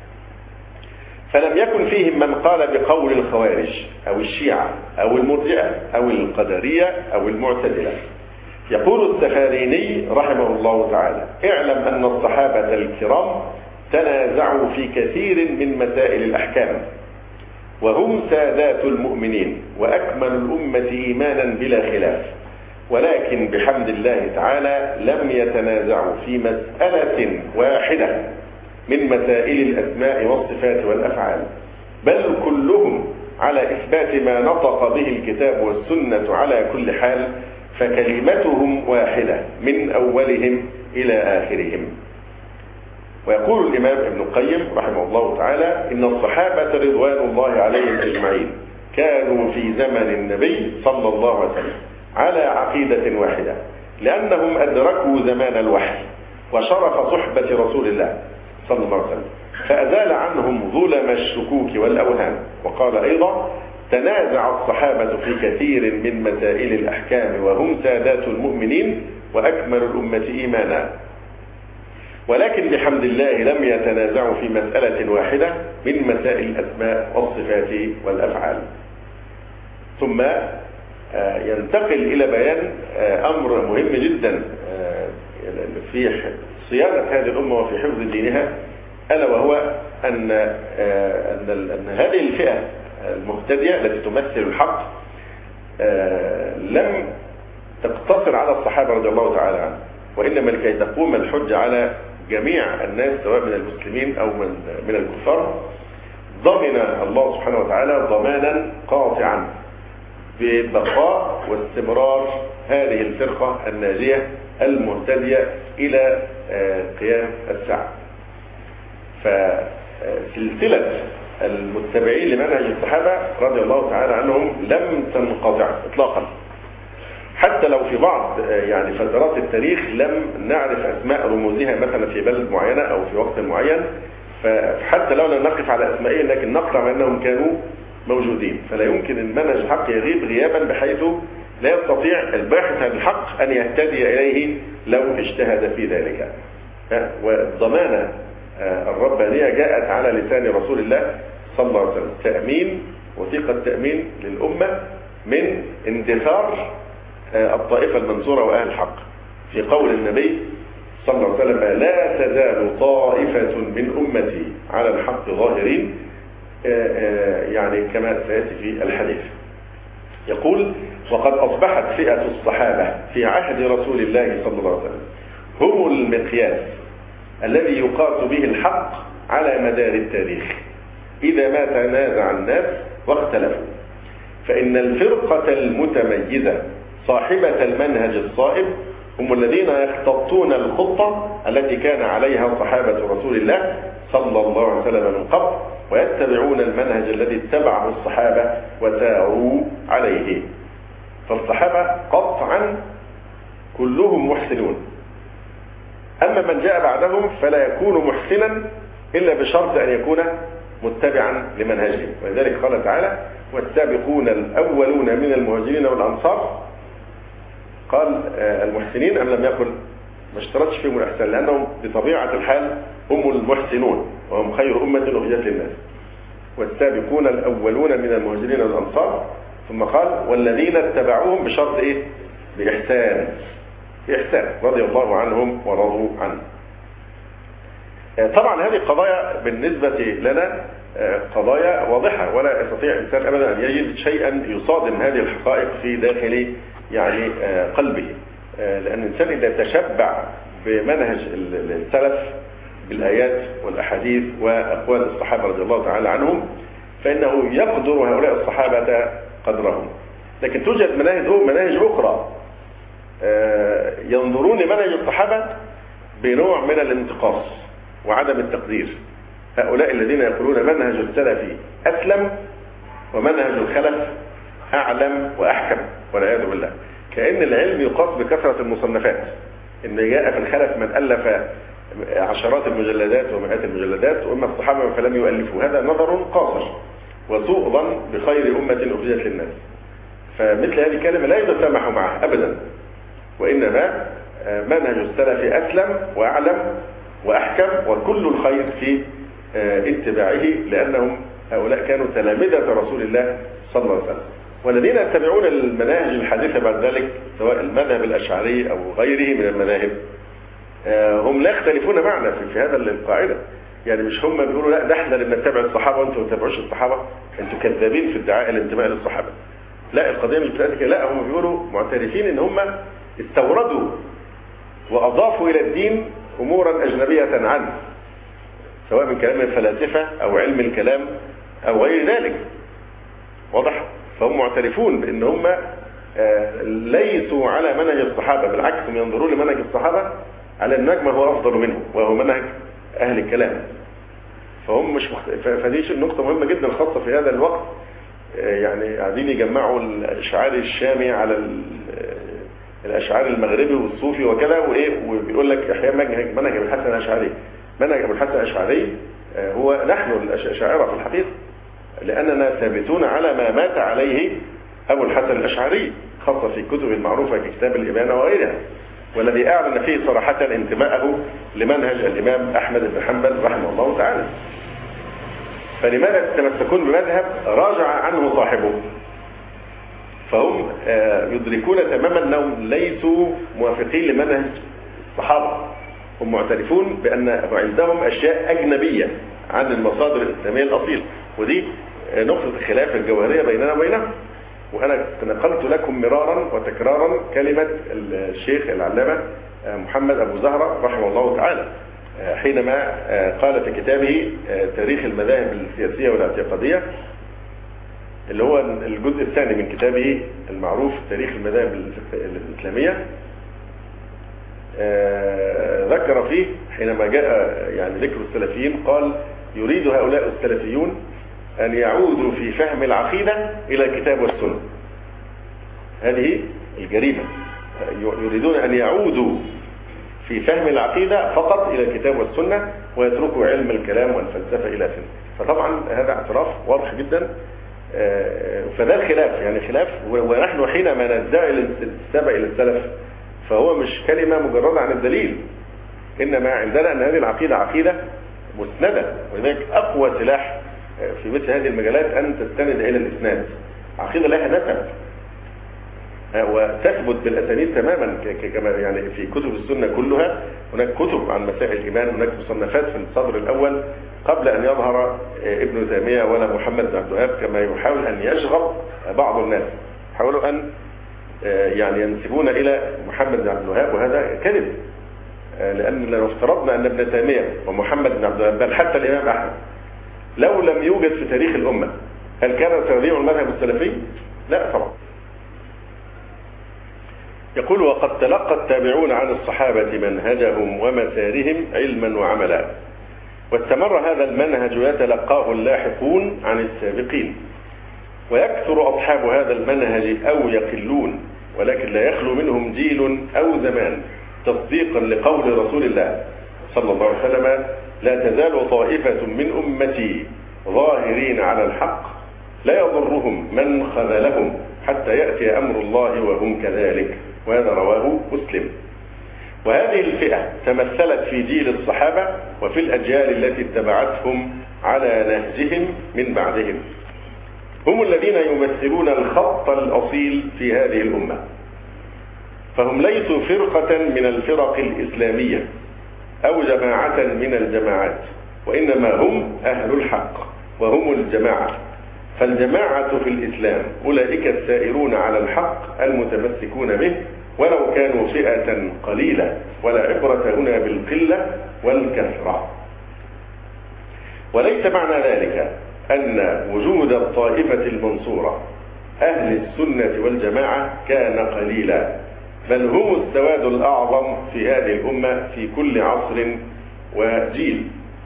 فلم يكن فيهم من قال بقول الخوارج أو الشيعة أو المرجئة أو القدرية أو المعتزلة. يقول السفاريني رحمه الله تعالى: اعلم أن الصحابة الكرام تنازعوا في كثير من مسائل الأحكام، وهم سادات المؤمنين وأكمل الأمة إيمانا بلا خلاف، ولكن بحمد الله تعالى لم يتنازعوا في مسألة واحدة من مسائل الأسماء والصفات والأفعال، بل كلهم على إثبات ما نطق به الكتاب والسنة على كل حال، فكلمتهم واحدة من أولهم إلى آخرهم. ويقول الإمام ابن القيم رحمه الله تعالى: إن الصحابة رضوان الله عليهم أجمعين كانوا في زمن النبي صلى الله عليه وسلم على عقيدة واحدة، لأنهم أدركوا زمان الوحي وشرف صحبة رسول الله صلى الله عليه وسلم، فأزال عنهم ظلم الشكوك والأوهام. وقال أيضا: تنازع الصحابة في كثير من مسائل الأحكام وهم سادات المؤمنين وأكمل الأمة إيمانا، ولكن بحمد الله لم يتنازعوا في مسألة واحدة من مسائل الأسماء والصفات والأفعال. ثم ينتقل إلى بيان أمر مهم جدا في صيانة هذه الأمة وفي حفظ دينها، ألا وهو أن هذه الفئة المهتدية التي تمثل الحق لم تقتصر على الصحابة رضي الله تعالى عنهم، وإنما لكي تقوم الحجة على جميع الناس سواء من المسلمين أو من الكفار، ضمن الله سبحانه وتعالى ضمانا قاطعا ببقاء واستمرار هذه الفرقة الناجية المهتدية إلى قيام الساعة. فسلسلة المتبعين لمنهج الصحابة رضي الله تعالى عنهم لم تنقطع إطلاقا، حتى لو في بعض فترات التاريخ لم نعرف أسماء رموزها مثلا في بلد معينة أو في وقت معين، فحتى لو لم نقف على أسمائهم لكن نقرأ مع أنهم كانوا موجودين. فلا يمكن المنهج الحق يغيب غيابا بحيث لا يستطيع الباحث عن الحق أن يهتدي إليه لو اجتهد في ذلك. والضمانة الربانية جاءت على لسان رسول الله صلى الله عليه وسلم، تأمين وثيقة تأمين للأمة من اندثار الطائفة المنصورة وأهل الحق، في قول النبي صلى الله عليه وسلم: لا تزال طائفة من أمتي على الحق ظاهرين، كما سيأتي في الحديث. يقول: وقد أصبحت فئة الصحابة في عهد رسول الله صلى الله عليه وسلم هم المقياس الذي يقاس به الحق على مدار التاريخ إذا ما تنازع الناس واختلفوا، فإن الفرقة المتميزة صاحبة المنهج الصائب هم الذين يختطون الخطة التي كان عليها صحابة رسول الله صلى الله عليه وسلم من قبل، ويتبعون المنهج الذي اتبعه الصحابة وساروا عليه. فالصحابة قطعا كلهم محسنون، أما من جاء بعدهم فلا يكون محسنا إلا بشرط أن يكون متبعا لمنهجهم. ولذلك قال تعالى: والسابقون الأولون من المهاجرين والأنصار. قال المحسنين أم لم يقل؟ ما اشترطش فيهم الإحسان، لأنهم بطبيعة الحال هم المحسنون وهم خير أمة أخرجت للناس. والسابقون الأولون من المهاجرين والأنصار، ثم قال: والذين اتبعوهم بشرط إيه؟ بإحسان، رضي الله عنهم ورضوا عنه. طبعا هذه قضايا بالنسبة لنا قضايا واضحة، ولا يستطيع الإنسان أبدا أن يجد شيئا يصادم هذه الحقائق في داخل يعني قلبه. لأن الإنسان إذا تشبع بمنهج السلف بالآيات والأحاديث وأقوال الصحابة رضي الله تعالى عنهم فإنه يقدر هؤلاء الصحابة قدرهم. لكن توجد مناهج أخرى ينظرون لمنهج الصحابة بنوع من الانتقاص وعدم التقدير. هؤلاء الذين يقولون منهج السلف أسلم ومنهج الخلف أعلم وأحكم والعياذ بالله. كأن العلم يقاس بكثرة المصنفات، إن جاء في الخلف من ألف عشرات المجلدات ومئات المجلدات، وأما الصحابة فلم يؤلفوا. هذا نظر قاصر وسوء ظن بخير أمة أخرجت للناس. فمثل هذه الكلمة لا يتسامح معها أبدا، وإنما منهج السلف أسلم وأعلم وأحكم، وكل الخير في اتباعه، لأنهم هؤلاء كانوا تلامذة رسول الله صلى الله عليه وسلم. والذين يتبعون المناهج الحديثة بعد ذلك سواء المذهب الأشعري أو غيره من المذاهب هم لا يختلفون معنا في هذا القاعدة. يعني مش هم بيقولوا لا ده احنا اللي بنتبع الصحابة وانتم ما تتبعوش الصحابة، انتم كذابين في ادعاء الانتماء للصحابة. لا، القضية مش بتاعتك. لا، هم بيقولوا معترفين ان هم استوردوا وأضافوا إلى الدين أمورا أجنبية عنه، سواء من كلام الفلاسفة أو علم الكلام أو غير ذلك. واضح؟ فهم معترفون بأن هم ليسوا على منهج الصحابة، بالعكس هم ينظرون لمنهج الصحابة على أن ما هو أفضل منه وهو منهج أهل الكلام. فهم مش فدي نقطة مهمة جدا خاصة في هذا الوقت. يعني قاعدين يجمعوا الأشعاري الشامي على الأشعاري المغربي والصوفي وكذا، وبيقول لك إحياء منهج أبو الحسن الأشعري. منهج أبو الحسن الأشعري هو نحن الأشاعرة في الحقيقة، لأننا ثابتون على ما مات عليه أبو الحسن الأشعري، خاصة في كتب المعروفة ككتاب الإبانة وغيرها، والذي أعلن فيه صراحة انتماءه لمنهج الإمام أحمد بن حنبل رحمه الله تعالى. فلماذا تتمسكون بمذهب راجع عنه صاحبه؟ فهم يدركون تماما أنهم ليسوا موافقين لمنهج الصحابة. هم معترفون بأن عندهم أشياء أجنبية عن المصادر الإسلامية الأصيلة، ودي نقطة الخلاف الجوهرية بيننا وبينهم. وأنا نقلت لكم مرارا وتكرارا كلمة الشيخ العلامة محمد أبو زهرة رحمه الله تعالى حينما قال في كتابه تاريخ المذاهب السياسية والاعتقادية، اللي هو الجزء الثاني من كتابه المعروف تاريخ المذاهب الإسلامية. ذكر فيه حينما جاء يعني ذكر السلفيين قال: يريد هؤلاء السلفيون أن يعودوا في فهم العقيدة إلى الكتاب والسنة. هذه الجريمة. يريدون أن يعودوا في فهم العقيدة فقط إلى الكتاب والسنة ويتركوا علم الكلام والفلسفة إلى سنة. فطبعا هذا اعتراف واضح جدا. فده الخلاف، يعني خلاف. ونحن حينما ندعي الانتساب إلى السلف فهو مش كلمة مجردة عن الدليل، إنما عندنا أن هذه العقيدة عقيدة مسندة، ولذلك أقوى سلاح في مثل هذه المجالات أن تستند إلى الإسناد. عقيدة لها نسب وتثبت بالأسانيد تماما، كما يعني في كتب السنة كلها هناك كتب عن مسائل الإيمان، هناك مصنفات في الصدر الأول قبل أن يظهر ابن تيمية ولا محمد بن عبد الوهاب، كما يحاول أن يشغب بعض الناس، يحاولوا أن يعني ينسبون إلى محمد بن عبد الوهاب، وهذا كذب. لأن لو افترضنا أن ابن تيمية ومحمد بن عبد الوهاب بل حتى الإمام أحمد لو لم يوجد في تاريخ الأمة، هل كان سيضيع المذهب السلفي؟ لا طبعا. يقول: وقد تلقى التابعون عن الصحابة منهجهم ومسارهم علما وعملا، واستمر هذا المنهج يتلقاه اللاحقون عن السابقين، ويكثر أصحاب هذا المنهج أو يقلون، ولكن لا يخلو منهم جيل أو زمان تصديقا لقول رسول الله صلى الله عليه وسلم: لا تزال طائفة من أمتي ظاهرين على الحق لا يضرهم من خذلهم حتى يأتي أمر الله وهم كذلك. وهذا رواه مسلم. وهذه الفئة تمثلت في جيل الصحابة وفي الأجيال التي اتبعتهم على نهجهم من بعدهم. هم الذين يمثلون الخط الأصيل في هذه الأمة، فهم ليسوا فرقة من الفرق الإسلامية أو جماعة من الجماعات، وإنما هم أهل الحق وهم الجماعة، فالجماعة في الإسلام أولئك السائرون على الحق المتمسكون به ولو كانوا فئة قليلة، ولا عبرة هنا بالقلة والكثرة. وليس معنى ذلك أن وجود الطائفة المنصورة أهل السنة والجماعة كان قليلا، بل هم السواد الأعظم في هذه الأمة في كل عصر وجيل.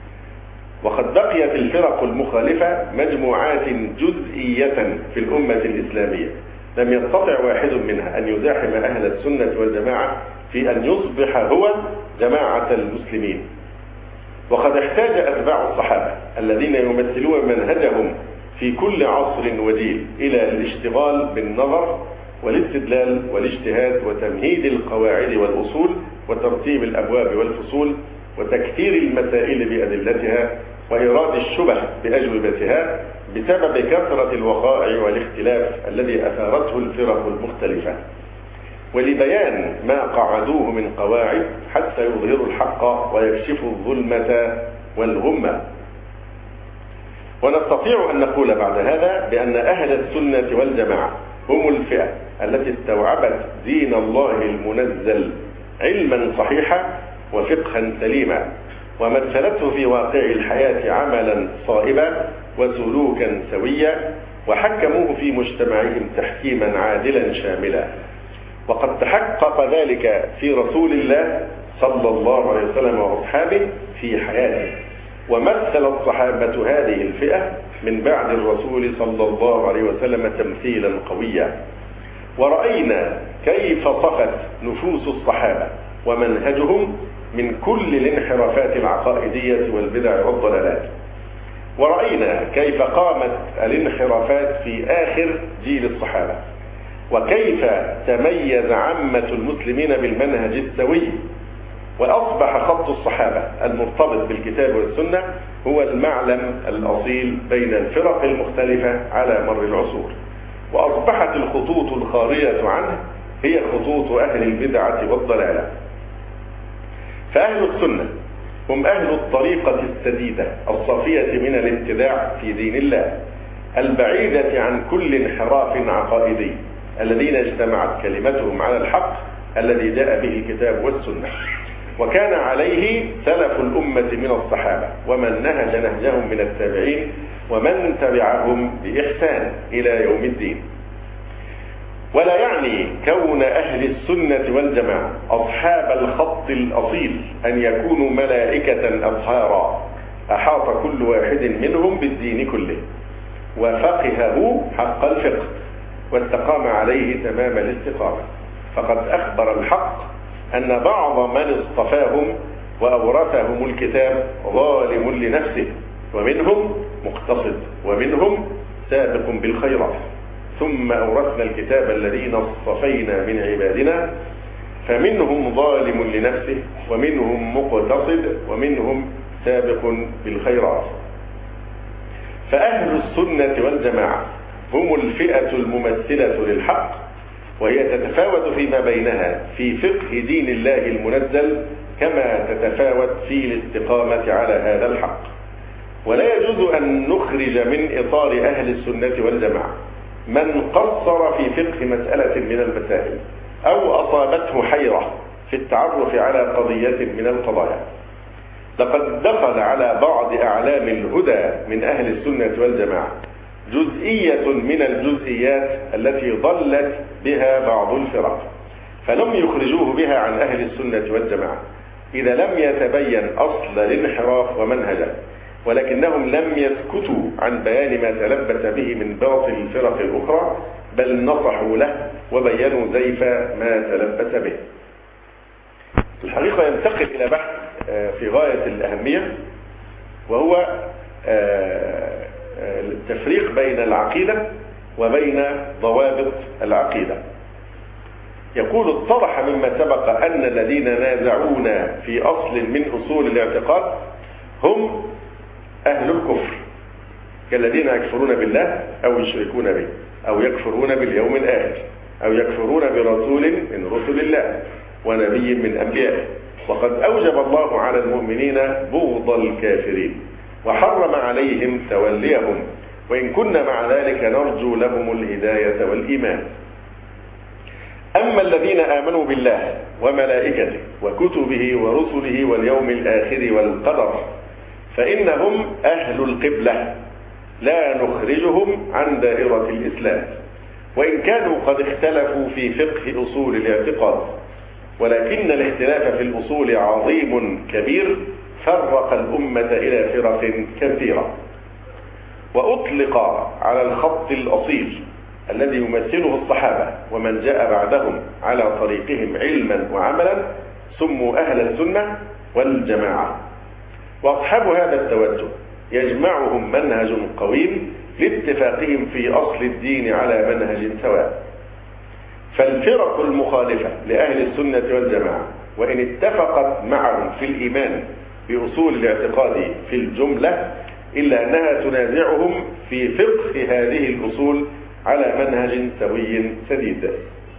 وقد بقيت الفرق المخالفة مجموعات جزئية في الأمة الإسلامية لم يستطع واحد منها أن يزاحم أهل السنة والجماعة في أن يصبح هو جماعة المسلمين. وقد احتاج أتباع الصحابة الذين يمثلون منهجهم في كل عصر وجيل إلى الاشتغال بالنظر والاستدلال والاجتهاد وتمهيد القواعد والأصول وترتيب الأبواب والفصول وتكثير المسائل بأدلتها وإيراد الشبه بأجوبتها بسبب كثرة الوقائع والاختلاف الذي أثارته الفرق المختلفة، ولبيان ما قعدوه من قواعد حتى يظهروا الحق ويكشفوا الظلمة والغمة. ونستطيع أن نقول بعد هذا بأن أهل السنة والجماعة هم الفئة التي استوعبت دين الله المنزل علما صحيحا وفقها سليما، ومثلته في واقع الحياة عملا صائبا وسلوكا سويا، وحكموه في مجتمعهم تحكيما عادلا شاملا. وقد تحقق ذلك في رسول الله صلى الله عليه وسلم وأصحابه في حياته، ومثل الصحابة هذه الفئة من بعد الرسول صلى الله عليه وسلم تمثيلا قويا. ورأينا كيف صفت نفوس الصحابة ومنهجهم من كل الانحرافات العقائدية والبدع والضلالات، ورأينا كيف قامت الانحرافات في آخر جيل الصحابة، وكيف تميز عامة المسلمين بالمنهج السوي، وأصبح خط الصحابة المرتبط بالكتاب والسنة هو المعلم الأصيل بين الفرق المختلفة على مر العصور، وأصبحت الخطوط الخارجة عنه هي خطوط أهل البدعة والضلالة. فأهل السنة هم أهل الطريقة السديدة الصافية من الابتداع في دين الله، البعيدة عن كل انحراف عقائدي، الذين اجتمعت كلمتهم على الحق الذي جاء به الكتاب والسنة، وكان عليه سلف الأمة من الصحابة ومن نهج نهجهم من التابعين ومن تبعهم بإحسان إلى يوم الدين. ولا يعني كون أهل السنة والجماعة أصحاب الخط الأصيل أن يكونوا ملائكة أطهارا أحاط كل واحد منهم بالدين كله وفقهه حق الفقه واستقام عليه تمام الاستقامة. فقد أخبر الحق أن بعض من اصطفاهم وأورثهم الكتاب ظالم لنفسه، ومنهم مقتصد ومنهم سابق بالخيرات، ثم أورثنا الكتاب الذين اصطفينا من عبادنا فمنهم ظالم لنفسه ومنهم مقتصد ومنهم سابق بالخيرات. فأهل السنة والجماعة هم الفئة الممثلة للحق، وهي تتفاوت فيما بينها في فقه دين الله المنزل كما تتفاوت في الاستقامة على هذا الحق. ولا يجوز أن نخرج من إطار أهل السنة والجماعة من قصر في فقه مسألة من المسائل أو أصابته حيرة في التعرف على قضية من القضايا. لقد دخل على بعض أعلام الهدى من أهل السنة والجماعة جزئية من الجزئيات التي ضلت بها بعض الفرق، فلم يخرجوه بها عن أهل السنة والجماعة إذا لم يتبين أصل الانحراف ومنهجه، ولكنهم لم يسكتوا عن بيان ما تلبس به من باطل الفرق الأخرى، بل نصحوا له وبينوا زيف ما تلبس به. الحقيقة ينتقل إلى بحث في غاية الأهمية، وهو التفريق بين العقيدة وبين ضوابط العقيدة. يقول: اتضح مما سبق أن الذين نازعونا في أصل من أصول الاعتقاد هم أهل الكفر، كالذين يكفرون بالله أو يشركون به أو يكفرون باليوم الآخر أو يكفرون برسول من رسل الله ونبي من أنبيائه. وقد أوجب الله على المؤمنين بغض الكافرين وحرم عليهم توليهم وإن كنا مع ذلك نرجو لهم الهداية والإيمان. أما الذين آمنوا بالله وملائكته وكتبه ورسله واليوم الآخر والقدر فإنهم أهل القبلة لا نخرجهم عن دائرة الإسلام، وإن كانوا قد اختلفوا في فقه أصول الاعتقاد، ولكن الاختلاف في الأصول عظيم كبير فرق الأمة إلى فرق كثيرة. وأطلق على الخط الأصيل الذي يمثله الصحابة ومن جاء بعدهم على طريقهم علما وعملا سموا أهل السنة والجماعة. وأصحاب هذا التوجه يجمعهم منهج قويم لاتفاقهم في أصل الدين على منهج سواء. فالفرق المخالفة لأهل السنة والجماعة وإن اتفقت معهم في الإيمان بأصول الاعتقاد في الجملة إلا أنها تنازعهم في فقه هذه الأصول على منهج سوي سديد.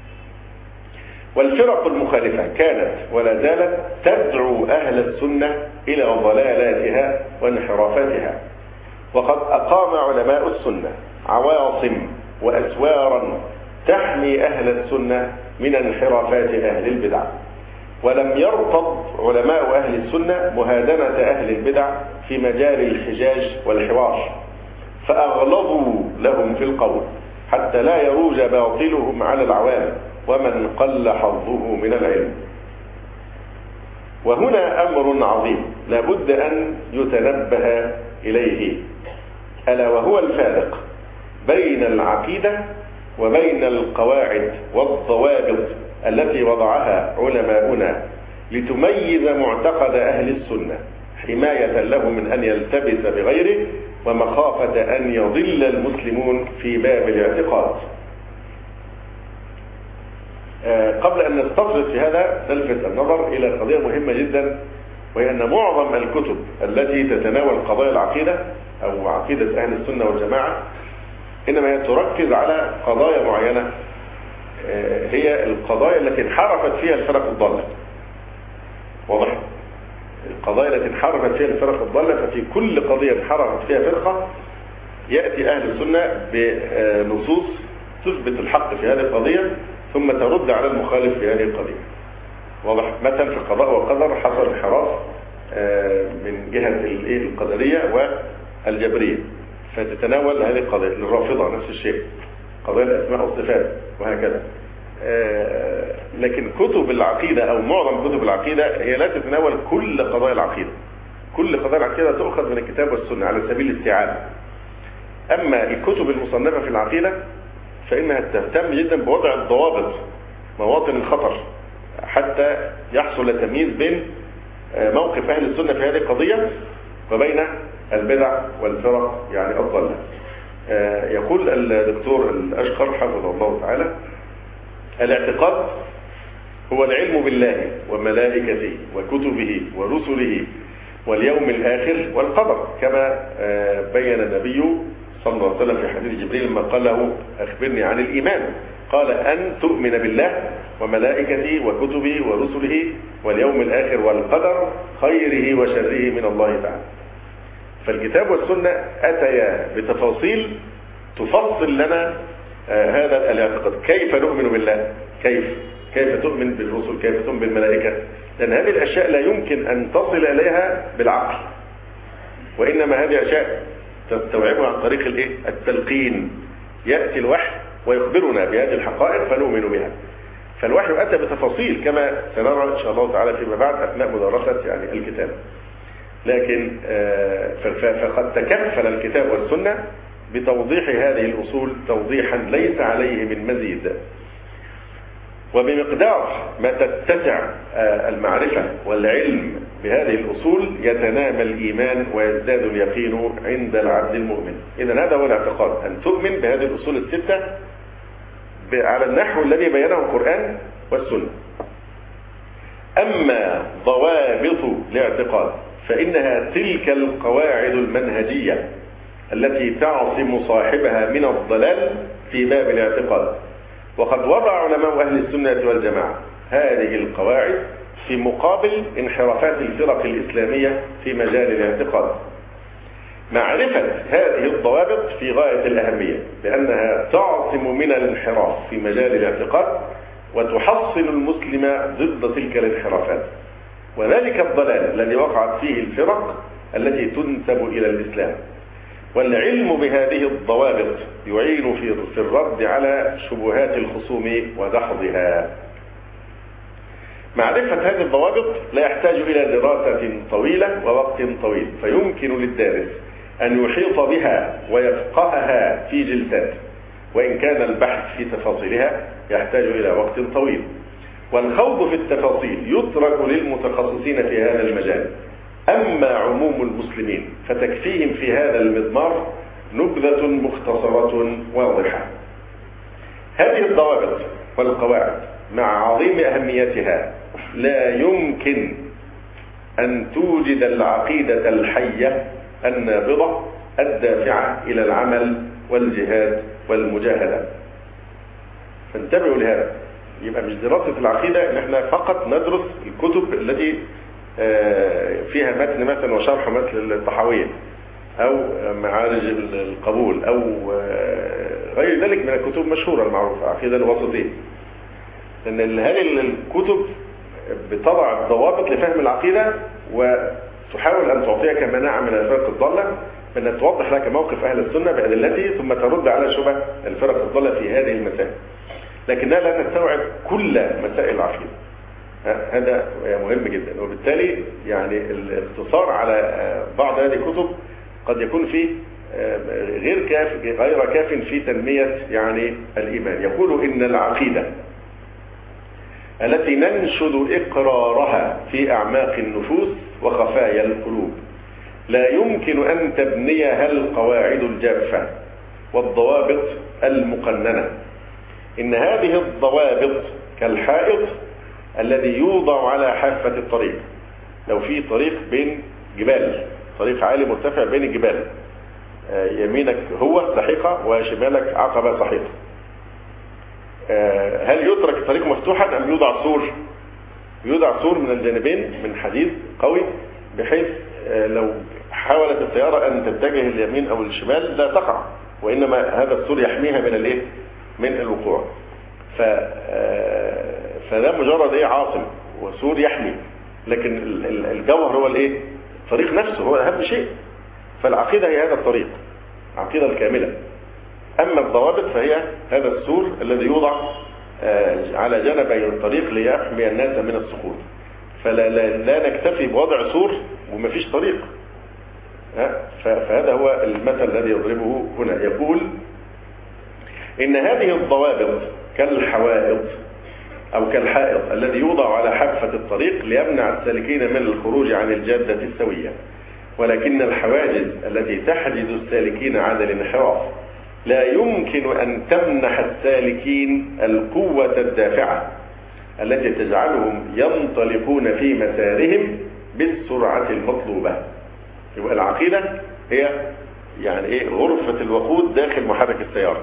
والفرق المخالفة كانت ولا زالت تدعو أهل السنة إلى ضلالاتها وانحرافاتها، وقد أقام علماء السنة عواصم وأسوارا تحمي أهل السنة من انحرافات أهل البدع، ولم يرتض علماء أهل السنة مهادنة أهل البدع في مجال الحجاج والحوار، فأغلظوا لهم في القول حتى لا يروج باطلهم على العوام ومن قل حظه من العلم. وهنا أمر عظيم لا بد أن يتنبه إليه، ألا وهو الفارق بين العقيدة وبين القواعد والضوابط التي وضعها علماؤنا لتميز معتقد أهل السنة حماية له من أن يلتبس بغيره ومخافة أن يضل المسلمون في باب الاعتقاد. قبل أن نستطرد في هذا نلفت النظر إلى قضية مهمة جدا، وهي أن معظم الكتب التي تتناول قضايا العقيدة أو عقيدة أهل السنة والجماعة إنما تركز على قضايا معينة هي القضايا التي انحرفت فيها الفرق الضالة. واضح؟ القضايا التي انحرفت فيها الفرق الضالة، ففي كل قضية انحرفت فيها فرقة يأتي أهل السنة بنصوص تثبت الحق في هذه القضية ثم ترد على المخالف في هذه القضية. واضح؟ مثلا في القضاء والقدر حصل انحراف من جهة القدرية والجبرية، فتتناول هذه القضية. الرافضة نفس الشيء، قضايا الأسماء والصفات وهكذا. لكن كتب العقيدة أو معظم كتب العقيدة هي لا تتناول كل قضايا العقيدة. كل قضايا العقيدة تؤخذ من الكتاب والسنة على سبيل الاستيعاب. أما الكتب المصنفة في العقيدة فإنها تهتم جدا بوضع الضوابط، مواطن الخطر، حتى يحصل تمييز بين موقف أهل السنة في هذه القضية وبين البدع والفرق يعني الضالة. يقول الدكتور الأشقر حفظه الله تعالى: الاعتقاد هو العلم بالله وملائكته وكتبه ورسله واليوم الآخر والقدر، كما بين النبي صلى الله عليه وسلم في حديث جبريل لما قال له: أخبرني عن الإيمان، قال: أن تؤمن بالله وملائكته وكتبه ورسله واليوم الآخر والقدر خيره وشره من الله تعالى. فالكتاب والسنة أتيا بتفاصيل تفصل لنا هذا الاعتقاد. كيف نؤمن بالله؟ كيف تؤمن بالرسل؟ كيف تؤمن بالملائكة؟ لأن هذه الأشياء لا يمكن أن تصل إليها بالعقل، وإنما هذه أشياء تستوعبها عن طريق التلقين. يأتي الوحي ويخبرنا بهذه الحقائق فنؤمن بها. فالوحي أتى بتفاصيل كما سنرى إن شاء الله تعالى فيما بعد أثناء مدارسة يعني الكتاب. لكن فقد تكفل الكتاب والسنة بتوضيح هذه الأصول توضيحا ليس عليه من مزيد. وبمقدار ما تتسع المعرفة والعلم بهذه الأصول يتنامى الإيمان ويزداد اليقين عند العبد المؤمن. إذن هذا هو الاعتقاد، أن تؤمن بهذه الأصول الستة على النحو الذي بينه القرآن والسنة. أما ضوابط الاعتقاد فإنها تلك القواعد المنهجية التي تعصم صاحبها من الضلال في باب الاعتقاد. وقد وضع علماء أهل السنة والجماعة هذه القواعد في مقابل انحرافات الفرق الإسلامية في مجال الاعتقاد. معرفة هذه الضوابط في غاية الأهمية، لأنها تعصم من الانحراف في مجال الاعتقاد وتحصن المسلم ضد تلك الانحرافات، وذلك الضلال الذي وقعت فيه الفرق التي تنسب إلى الإسلام. والعلم بهذه الضوابط يعين في الرد على شبهات الخصوم ودحضها. معرفة هذه الضوابط لا يحتاج إلى دراسة طويلة ووقت طويل، فيمكن للدارس أن يحيط بها ويفقهها في جلسات، وإن كان البحث في تفاصيلها يحتاج إلى وقت طويل. والخوض في التفاصيل يترك للمتخصصين في هذا المجال، أما عموم المسلمين فتكفيهم في هذا المضمار نبذة مختصرة واضحة. هذه الضوابط والقواعد مع عظيم أهميتها لا يمكن أن توجد العقيدة الحية النابضة الدافعة إلى العمل والجهاد والمجاهدة. فانتبهوا لهذا. يبقى مش دراسة العقيدة إن احنا فقط ندرس الكتب التي فيها متن مثلا وشرح مثل الطحاوية أو معارج القبول أو غير ذلك من الكتب المشهورة المعروفة، عقيدة الوسطية. لأن هذه الكتب بتضع الضوابط لفهم العقيدة وتحاول أن تعطيك مناعة من الفرق الضالة، بأن توضح لك موقف أهل السنة بأدلته ثم ترد على شبه الفرق الضالة في هذه المسائل، لكنها لا تستوعب كل مسائل العقيدة. هذا مهم جدا. وبالتالي يعني الاقتصار على بعض هذه الكتب قد يكون فيه غير كاف في تنمية يعني الإيمان. يقول إن العقيدة التي ننشد إقرارها في أعماق النفوس وخفايا القلوب لا يمكن أن تبنيها القواعد الجافة والضوابط المقننة. إن هذه الضوابط كالحائط الذي يوضع على حافة الطريق. لو في طريق بين جبال، طريق عالي مرتفع بين الجبال، يمينك هو سحيقة وشمالك عقبة سحيقة، هل يترك الطريق مفتوحا أم يوضع سور؟ يوضع سور من الجانبين من حديد قوي، بحيث لو حاولت السيارة أن تتجه اليمين أو الشمال لا تقع، وإنما هذا السور يحميها من الوقوع. فده مجرد عاصم وسور يحمي، لكن الجوهر هو الطريق نفسه هو أهم شيء. فالعقيدة هي هذا الطريق، العقيدة الكاملة. أما الضوابط فهي هذا السور الذي يوضع على جانبي الطريق ليحمي الناس من السقوط. فلا نكتفي بوضع سور ومفيش طريق. فهذا هو المثل الذي يضربه هنا. يقول إن هذه الضوابط كالحوائط أو كالحائط الذي يوضع على حافة الطريق ليمنع السالكين من الخروج عن الجادة السوية، ولكن الحواجز التي تحجز السالكين عن الانحراف لا يمكن أن تمنح السالكين القوة الدافعة التي تجعلهم ينطلقون في مسارهم بالسرعة المطلوبة. يبقى العقيدة هي يعني غرفة الوقود داخل محرك السيارة.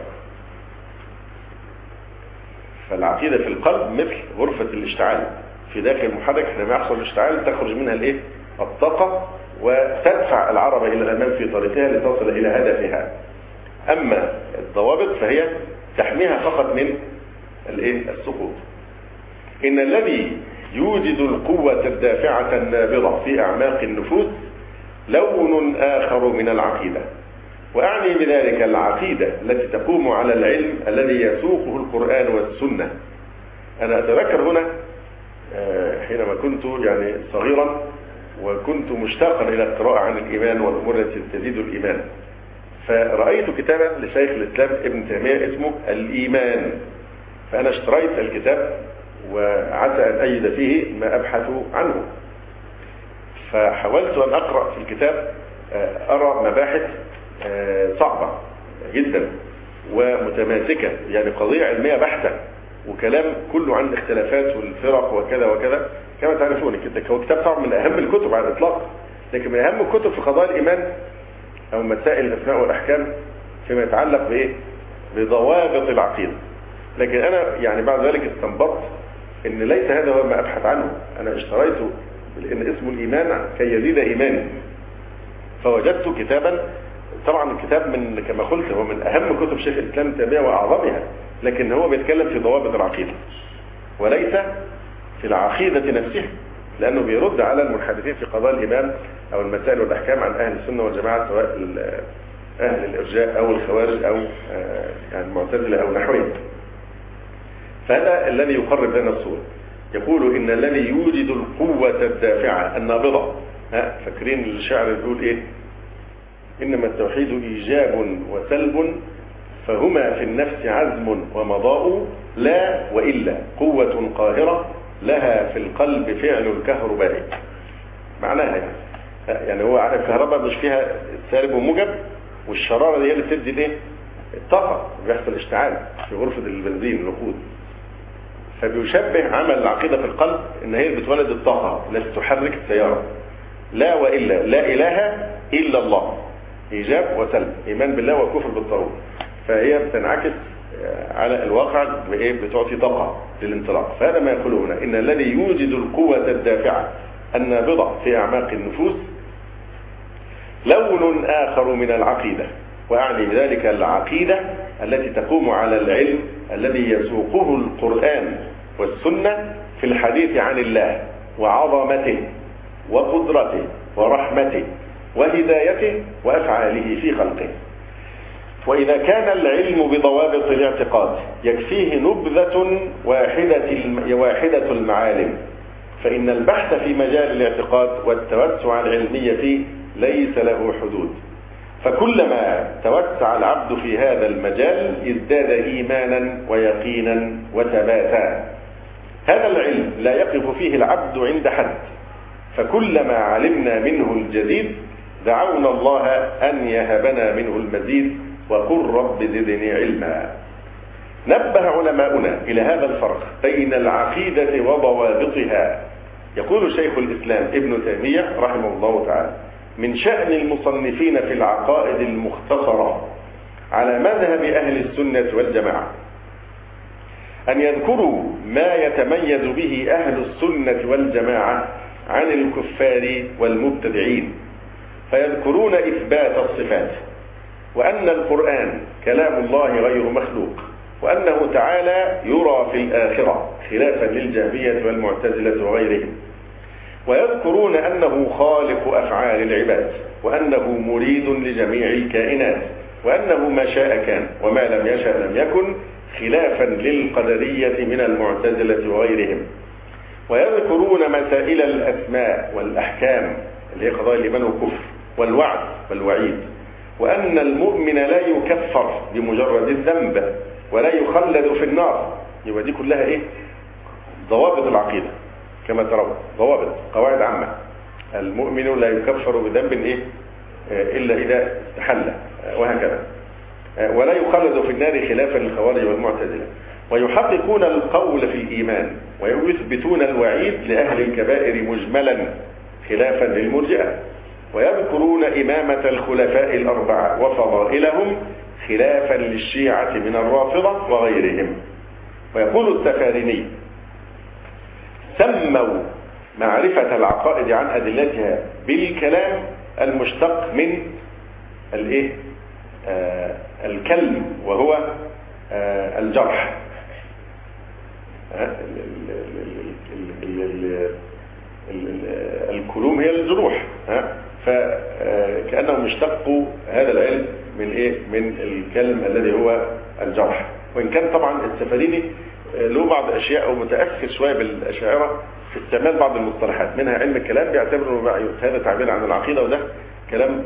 فالعقيدة في القلب مثل غرفة الاشتعال في داخل المحرك، حينما يحصل الاشتعال تخرج منها الطاقة وتدفع العربة إلى الأمام في طريقها لتصل إلى هدفها. أما الضوابط فهي تحميها فقط من السقوط. إن الذي يوجد القوة الدافعة النابضة في أعماق النفوس لون آخر من العقيدة، وأعني بذلك العقيدة التي تقوم على العلم الذي يسوقه القرآن والسنة. أنا أتذكر هنا حينما كنت يعني صغيرا وكنت مشتاقا إلى القراءة عن الإيمان والأمور التي تزيد الإيمان، فرأيت كتابا لشيخ الإسلام ابن تيمية اسمه الإيمان، فأنا اشتريت الكتاب وعسى أن أجد فيه ما أبحث عنه. فحاولت أن أقرأ في الكتاب أرى مباحث صعبة جدا ومتماسكة، يعني قضية علمية بحتة وكلام كله عن الاختلافات والفرق وكذا وكذا. كما تعرفون هو كتاب صعب، من أهم الكتب على الإطلاق، لكن من أهم الكتب في قضايا الإيمان أو مسائل الأسماء والأحكام فيما يتعلق بضوابط العقيدة. لكن أنا يعني بعد ذلك استنبطت إن ليس هذا هو ما أبحث عنه. أنا اشتريته لأن اسمه الإيمان كي يزيد إيماني، فوجدت كتابا، طبعا الكتاب من كما قلت هو من أهم كتب شيخ الإسلام ابن تيمية وأعظمها، لكن هو بيتكلم في ضوابط العقيدة وليس في العقيدة نفسها، لأنه بيرد على المنحرفين في قضاء الإيمان أو المسائل والأحكام عن أهل السنة والجماعة، سواء أهل الإرجاء أو الخوارج أو يعني المعتزلة أو نحوهم. فهذا الذي يقرب لنا الصورة. يقول إن الذي يوجد القوة الدافعة النابضة، فاكرين الشعر يقول إيه؟ إنما التوحيد إيجاب وسلب، فهما في النفس عزم ومضاء، لا وإلا قوة قاهرة لها في القلب فعل الكهرباء. معناها يعني هو عارف الكهرباء مش فيها سالب وموجب، والشرارة دي هي اللي بتدي الايه؟ الطاقة، بيحصل اشتعال في غرفة البنزين الوقود. فبيشبه عمل العقيدة في القلب ان هي بتولد الطاقة التي تحرك السيارة. لا وإلا، لا إله إلا الله، إيجاب وسلب، إيمان بالله وكفر بالطاغوت. فهي بتنعكس على الواقع بإيه؟ بتعطي طاقة للانطلاق. فهذا ما يقوله هنا، إن الذي يوجد القوة الدافعة النابضة في أعماق النفوس لون آخر من العقيدة، وأعني بذلك العقيدة التي تقوم على العلم الذي يسوقه القرآن والسنة في الحديث عن الله وعظمته وقدرته ورحمته وهدايته وأفعاله في خلقه. وإذا كان العلم بضوابط الاعتقاد يكفيه نبذة واحدة المعالم، فإن البحث في مجال الاعتقاد والتوسع العلمي فيه ليس له حدود. فكلما توسع العبد في هذا المجال ازداد إيمانا ويقينا وثباتا. هذا العلم لا يقف فيه العبد عند حد، فكلما علمنا منه الجديد دعونا الله أن يهبنا منه المزيد، وقل رب زدني علما. نبه علماؤنا إلى هذا الفرق بين العقيدة وضوابطها. يقول شيخ الإسلام ابن تيمية رحمه الله تعالى: من شأن المصنفين في العقائد المختصرة على مذهب أهل السنة والجماعة أن يذكروا ما يتميز به أهل السنة والجماعة عن الكفار والمبتدعين، فيذكرون إثبات الصفات، وأن القرآن كلام الله غير مخلوق، وأنه تعالى يرى في الآخرة خلافا للجهمية والمعتزلة وغيرهم، ويذكرون أنه خالق أفعال العباد، وأنه مريد لجميع الكائنات، وأنه ما شاء كان وما لم يشأ لم يكن، خلافا للقدرية من المعتزلة وغيرهم. ويذكرون مسائل الأسماء والأحكام اللي هي قضايا الإيمان والكفر والوعد والوعيد، وأن المؤمن لا يكفر بمجرد الذنب ولا يخلد في النار. يبقى دي كلها إيه؟ ضوابط العقيدة كما ترون، ضوابط قواعد عامة. المؤمن لا يكفر بذنب إيه؟ إلا إذا استحل، وهكذا. ولا يخلد في النار خلافا للخوارج والمعتزلة. ويحققون القول في الإيمان، ويثبتون الوعيد لأهل الكبائر مجملا خلافا للمرجئة. ويذكرون إمامة الخلفاء الأربعة وفضائلهم خلافا للشيعة من الرافضة وغيرهم. ويقول السفاريني: سموا معرفة العقائد عن أدلتها بالكلام المشتق من الإيه؟ الكلم، وهو الجرح. الكلوم هي الجروح، فكأنهم اشتقوا هذا العلم من ايه؟ من الكلم الذي هو الجرح. وان كان طبعا السفاريني له بعض الاشياء او متاثر شويه بالاشاعره في استعمال بعض المصطلحات، منها علم الكلام بيعتبره هذا تعبير عن العقيده، وده كلام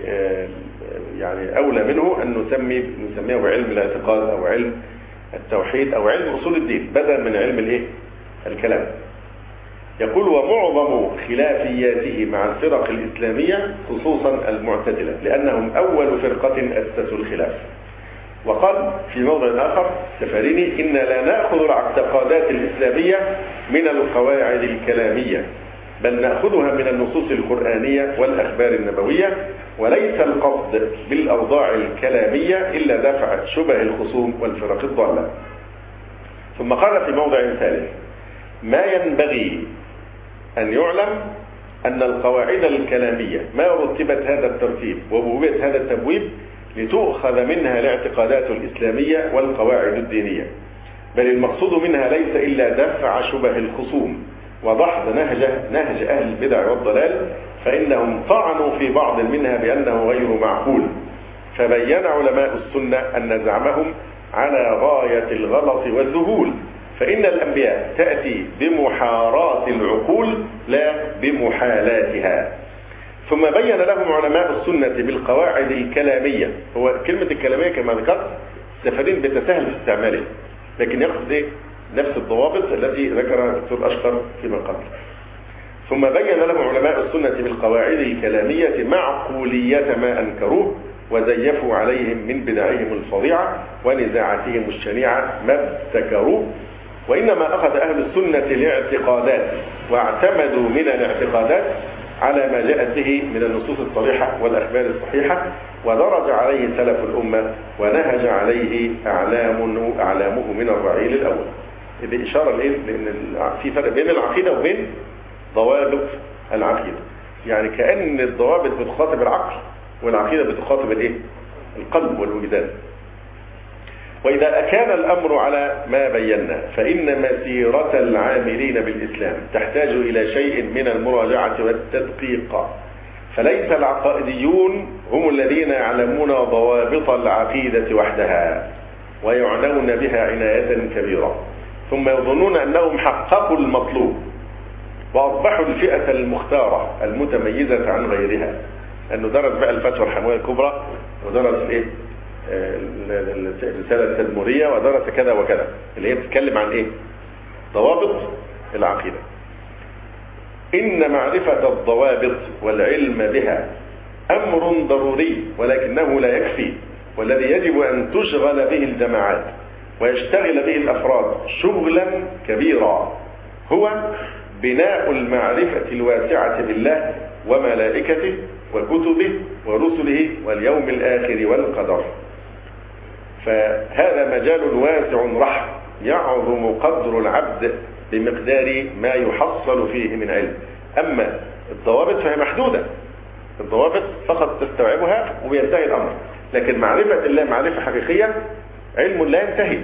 يعني اولى منه ان نسميه علم الاعتقاد او علم التوحيد او علم اصول الدين بدلا من علم الايه؟ الكلام. يقول: ومعظم خلافياته مع الفرق الإسلامية خصوصا المعتزلة، لأنهم أول فرقة أسسوا الخلاف. وقال في موضع آخر السفاريني: إن لا نأخذ الاعتقادات الإسلامية من القواعد الكلامية، بل نأخذها من النصوص القرآنية والأخبار النبوية، وليس القصد بالأوضاع الكلامية إلا دفع شبه الخصوم والفرق الضالة. ثم قال في موضع ثالث: ما ينبغي أن يعلم أن القواعد الكلامية ما رتبت هذا الترتيب وبوبت هذا التبويب لتؤخذ منها الاعتقادات الإسلامية والقواعد الدينية، بل المقصود منها ليس إلا دفع شبه الخصوم وضحض نهج أهل البدع والضلال، فإنهم طعنوا في بعض منها بأنه غير معقول. فبين علماء السنة أن زعمهم على غاية الغلط والذهول، فإن الأنبياء تأتي بمحارات العقول لا بمحالاتها. ثم بين لهم علماء السنة بالقواعد الكلامية. هو كلمة الكلامية كما ذكرت استفادين بتسهل في استعماله، لكن يقصد نفس الضوابط التي ذكرها الدكتور أشقر فيما قبل. ثم بين لهم علماء السنة بالقواعد الكلامية معقولية ما أنكروه وزيفوا عليهم من بدعهم الفظيعة ونزاعتهم الشنيعة ما ابتكروه. وإنما أخذ أهل السنة الاعتقادات واعتمدوا من الاعتقادات على ما جاءت به من النصوص الصريحة والأخبار الصحيحة، ودرج عليه سلف الأمة ونهج عليه أعلامه من الرعيل الأول. إذا إشارة لأن في فرق بين العقيدة وبين ضوابط العقيدة، يعني كأن الضوابط بتخاطب العقل والعقيدة بتخاطب القلب والوجدان. وإذا كان الأمر على ما بينا فإن مسيرة العاملين بالإسلام تحتاج إلى شيء من المراجعة والتدقيق، فليس العقائديون هم الذين يعلمون ضوابط العقيدة وحدها ويعنون بها عناية كبيرة، ثم يظنون أنهم حققوا المطلوب وأصبحوا الفئة المختارة المتميزة عن غيرها، أنه درس بقى الفتوى الحموية الكبرى ودرس الرسالة التدمرية ودرس كذا وكذا، اللي هي بتتكلم عن ضوابط العقيدة. إن معرفة الضوابط والعلم بها أمر ضروري ولكنه لا يكفي، والذي يجب أن تشغل به الجماعات ويشتغل به الأفراد شغلا كبيرا هو بناء المعرفة الواسعة بالله وملائكته وكتبه ورسله واليوم الآخر والقدر. فهذا مجال واسع رحب يعظم قدر العبد بمقدار ما يحصل فيه من علم. أما الضوابط فهي محدودة، الضوابط فقط تستوعبها وينتهي الأمر، لكن معرفة الله معرفة حقيقية علم لا ينتهي.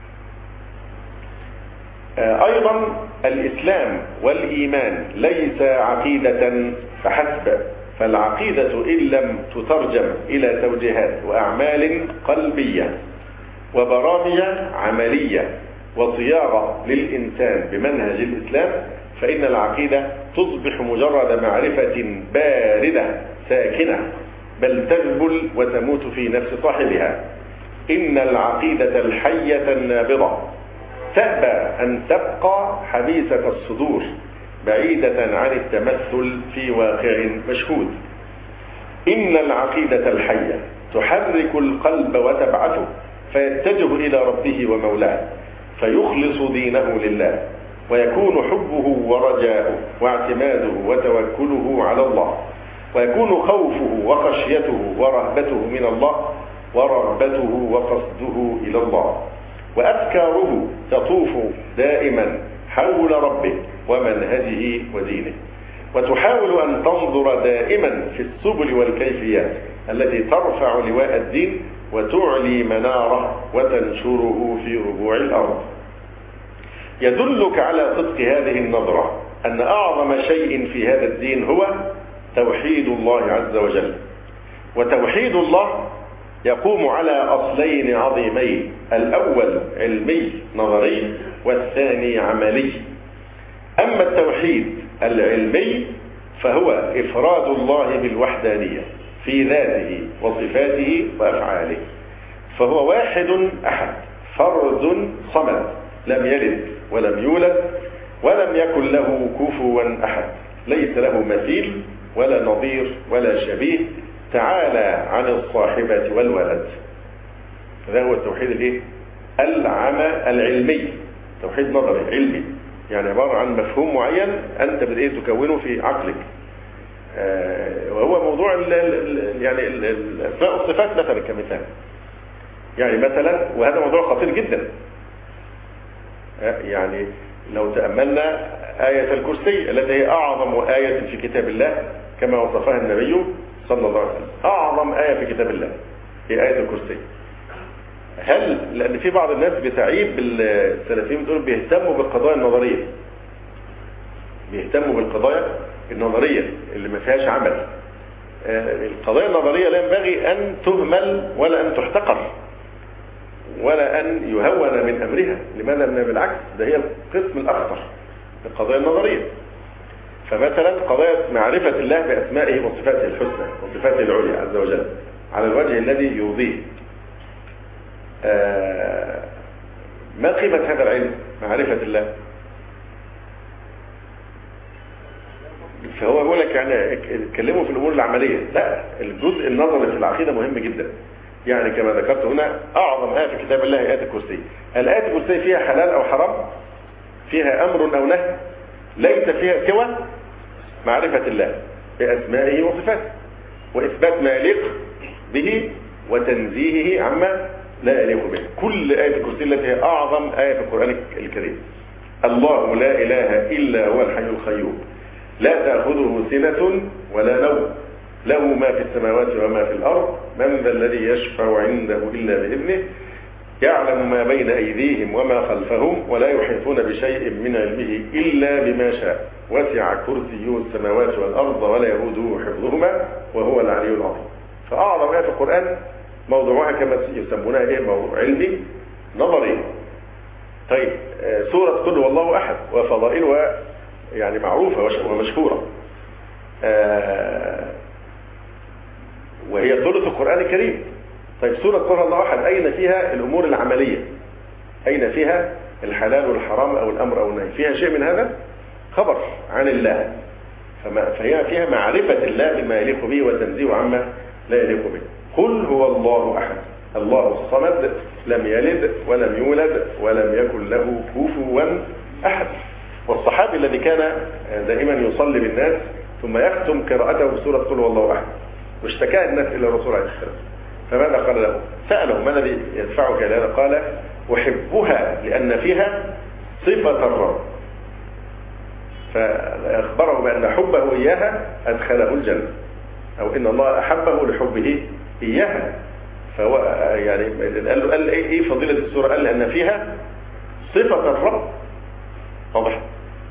أيضا الإسلام والإيمان ليس عقيدة فحسب، فالعقيدة إن لم تترجم إلى توجيهات وأعمال قلبية وبرامج عملية وصياغة للإنسان بمنهج الإسلام، فإن العقيدة تصبح مجرد معرفة باردة ساكنة، بل تذبل وتموت في نفس صاحبها. إن العقيدة الحية النابضة تأبى أن تبقى حبيسة الصدور بعيدة عن التمثل في واقع مشهود. إن العقيدة الحية تحرك القلب وتبعثه فيتجه إلى ربه ومولاه، فيخلص دينه لله، ويكون حبه ورجاؤه واعتماده وتوكله على الله، ويكون خوفه وخشيته ورهبته من الله ورغبته وقصده إلى الله، وأفكاره تطوف دائما حول ربه ومنهجه ودينه، وتحاول أن تنظر دائما في السبل والكيفيات التي ترفع لواء الدين وتعلي مناره وتنشره في ربوع الأرض. يدلك على صدق هذه النظرة أن أعظم شيء في هذا الدين هو توحيد الله عز وجل. وتوحيد الله يقوم على أصلين عظيمين: الأول علمي نظري، والثاني عملي. أما التوحيد العلمي فهو إفراد الله بالوحدانية في ذاته وصفاته وأفعاله، فهو واحد أحد فرد صمد لم يلد ولم يولد ولم يكن له كفوا أحد، ليس له مثيل ولا نظير ولا شبيه، تعالى عن الصاحبة والولد. هذا هو التوحيد العلمي، توحيد نظري علمي، يعني عبارة عن مفهوم معين أنت بدأت تكونه في عقلك، وهو موضوع يعني الأسماء والصفات مثلا كمثال. يعني مثلا، وهذا موضوع خطير جدا، يعني لو تأملنا آية الكرسي التي هي أعظم آية في كتاب الله كما وصفها النبي صلى الله عليه وسلم. أعظم آية في كتاب الله هي آية الكرسي. لأن في بعض الناس بتعيب السلفيين دول بيهتموا بالقضايا النظرية، بيهتموا بالقضايا النظرية اللي ما فيهاش عمل. القضايا النظرية لا ينبغي أن تهمل ولا أن تحتقر ولا أن يهون من أمرها. لماذا؟ لأن بالعكس ده هي القسم الأخطر القضايا النظرية. فمثلا قضايا معرفة الله بأسمائه وصفاته الحسنى وصفاته العليا عز وجل على الوجه الذي يرضيه. ما قيمة هذا العلم معرفة الله؟ فهو يقول لك يعني اتكلموا في الأمور العملية. لا، الجزء النظري في العقيدة مهم جدا. يعني كما ذكرت هنا أعظم آية في كتاب الله آية الكرسي. الآية الكرسي فيها حلال أو حرام، فيها أمر أو نهي، ليس فيها سوى معرفة الله بأسمائه وصفاته وإثبات ما يليق به وتنزيهه عما لا يليق به. كل آية الكرسي التي هي أعظم آية في القرآن الكريم. الله لا إله إلا هو الحي القيوم لا تأخذه سنة ولا نوم له ما في السماوات وما في الأرض من ذا الذي يشفع عنده إلا بإذنه يعلم ما بين أيديهم وما خلفهم ولا يحيطون بشيء من علمه إلا بما شاء وسع كرسيه السماوات والأرض ولا يؤوده حفظهما وهو العلي العظيم. فأعظم آية في القرآن موضوعها كما يسمونها إيه؟ موضوع علمي نظري. طيب سورة قل هو الله أحد وفضائلها يعني معروفة ومشهورة، وهي ثلث القرآن الكريم. طيب سورة قل هو الله أحد أين فيها الأمور العملية؟ أين فيها الحلال والحرام أو الأمر أو النهي؟ فيها شيء من هذا؟ خبر عن الله. فهي فيها معرفة الله بما يليق به وتنزيه عما لا يليق به. قل هو الله أحد الله الصمد لم يلد ولم يولد ولم يكن له كفوا أحد. والصحابي الذي كان دائما يصلي بالناس ثم يختم قراءته بسورة قل هو الله أحد واشتكى الناس إلى الرسول عليه السلام، فماذا قال له؟ سأله ما الذي يدفعك إلى هذا؟ قال أحبها لأن فيها صفة الرب، فأخبره بأن حبه إياها أدخله الجنة، أو إن الله أحبه لحبه إياها. فهو يعني قال إيه فضيلة السورة؟ قال لأن فيها صفة الرب. واضح؟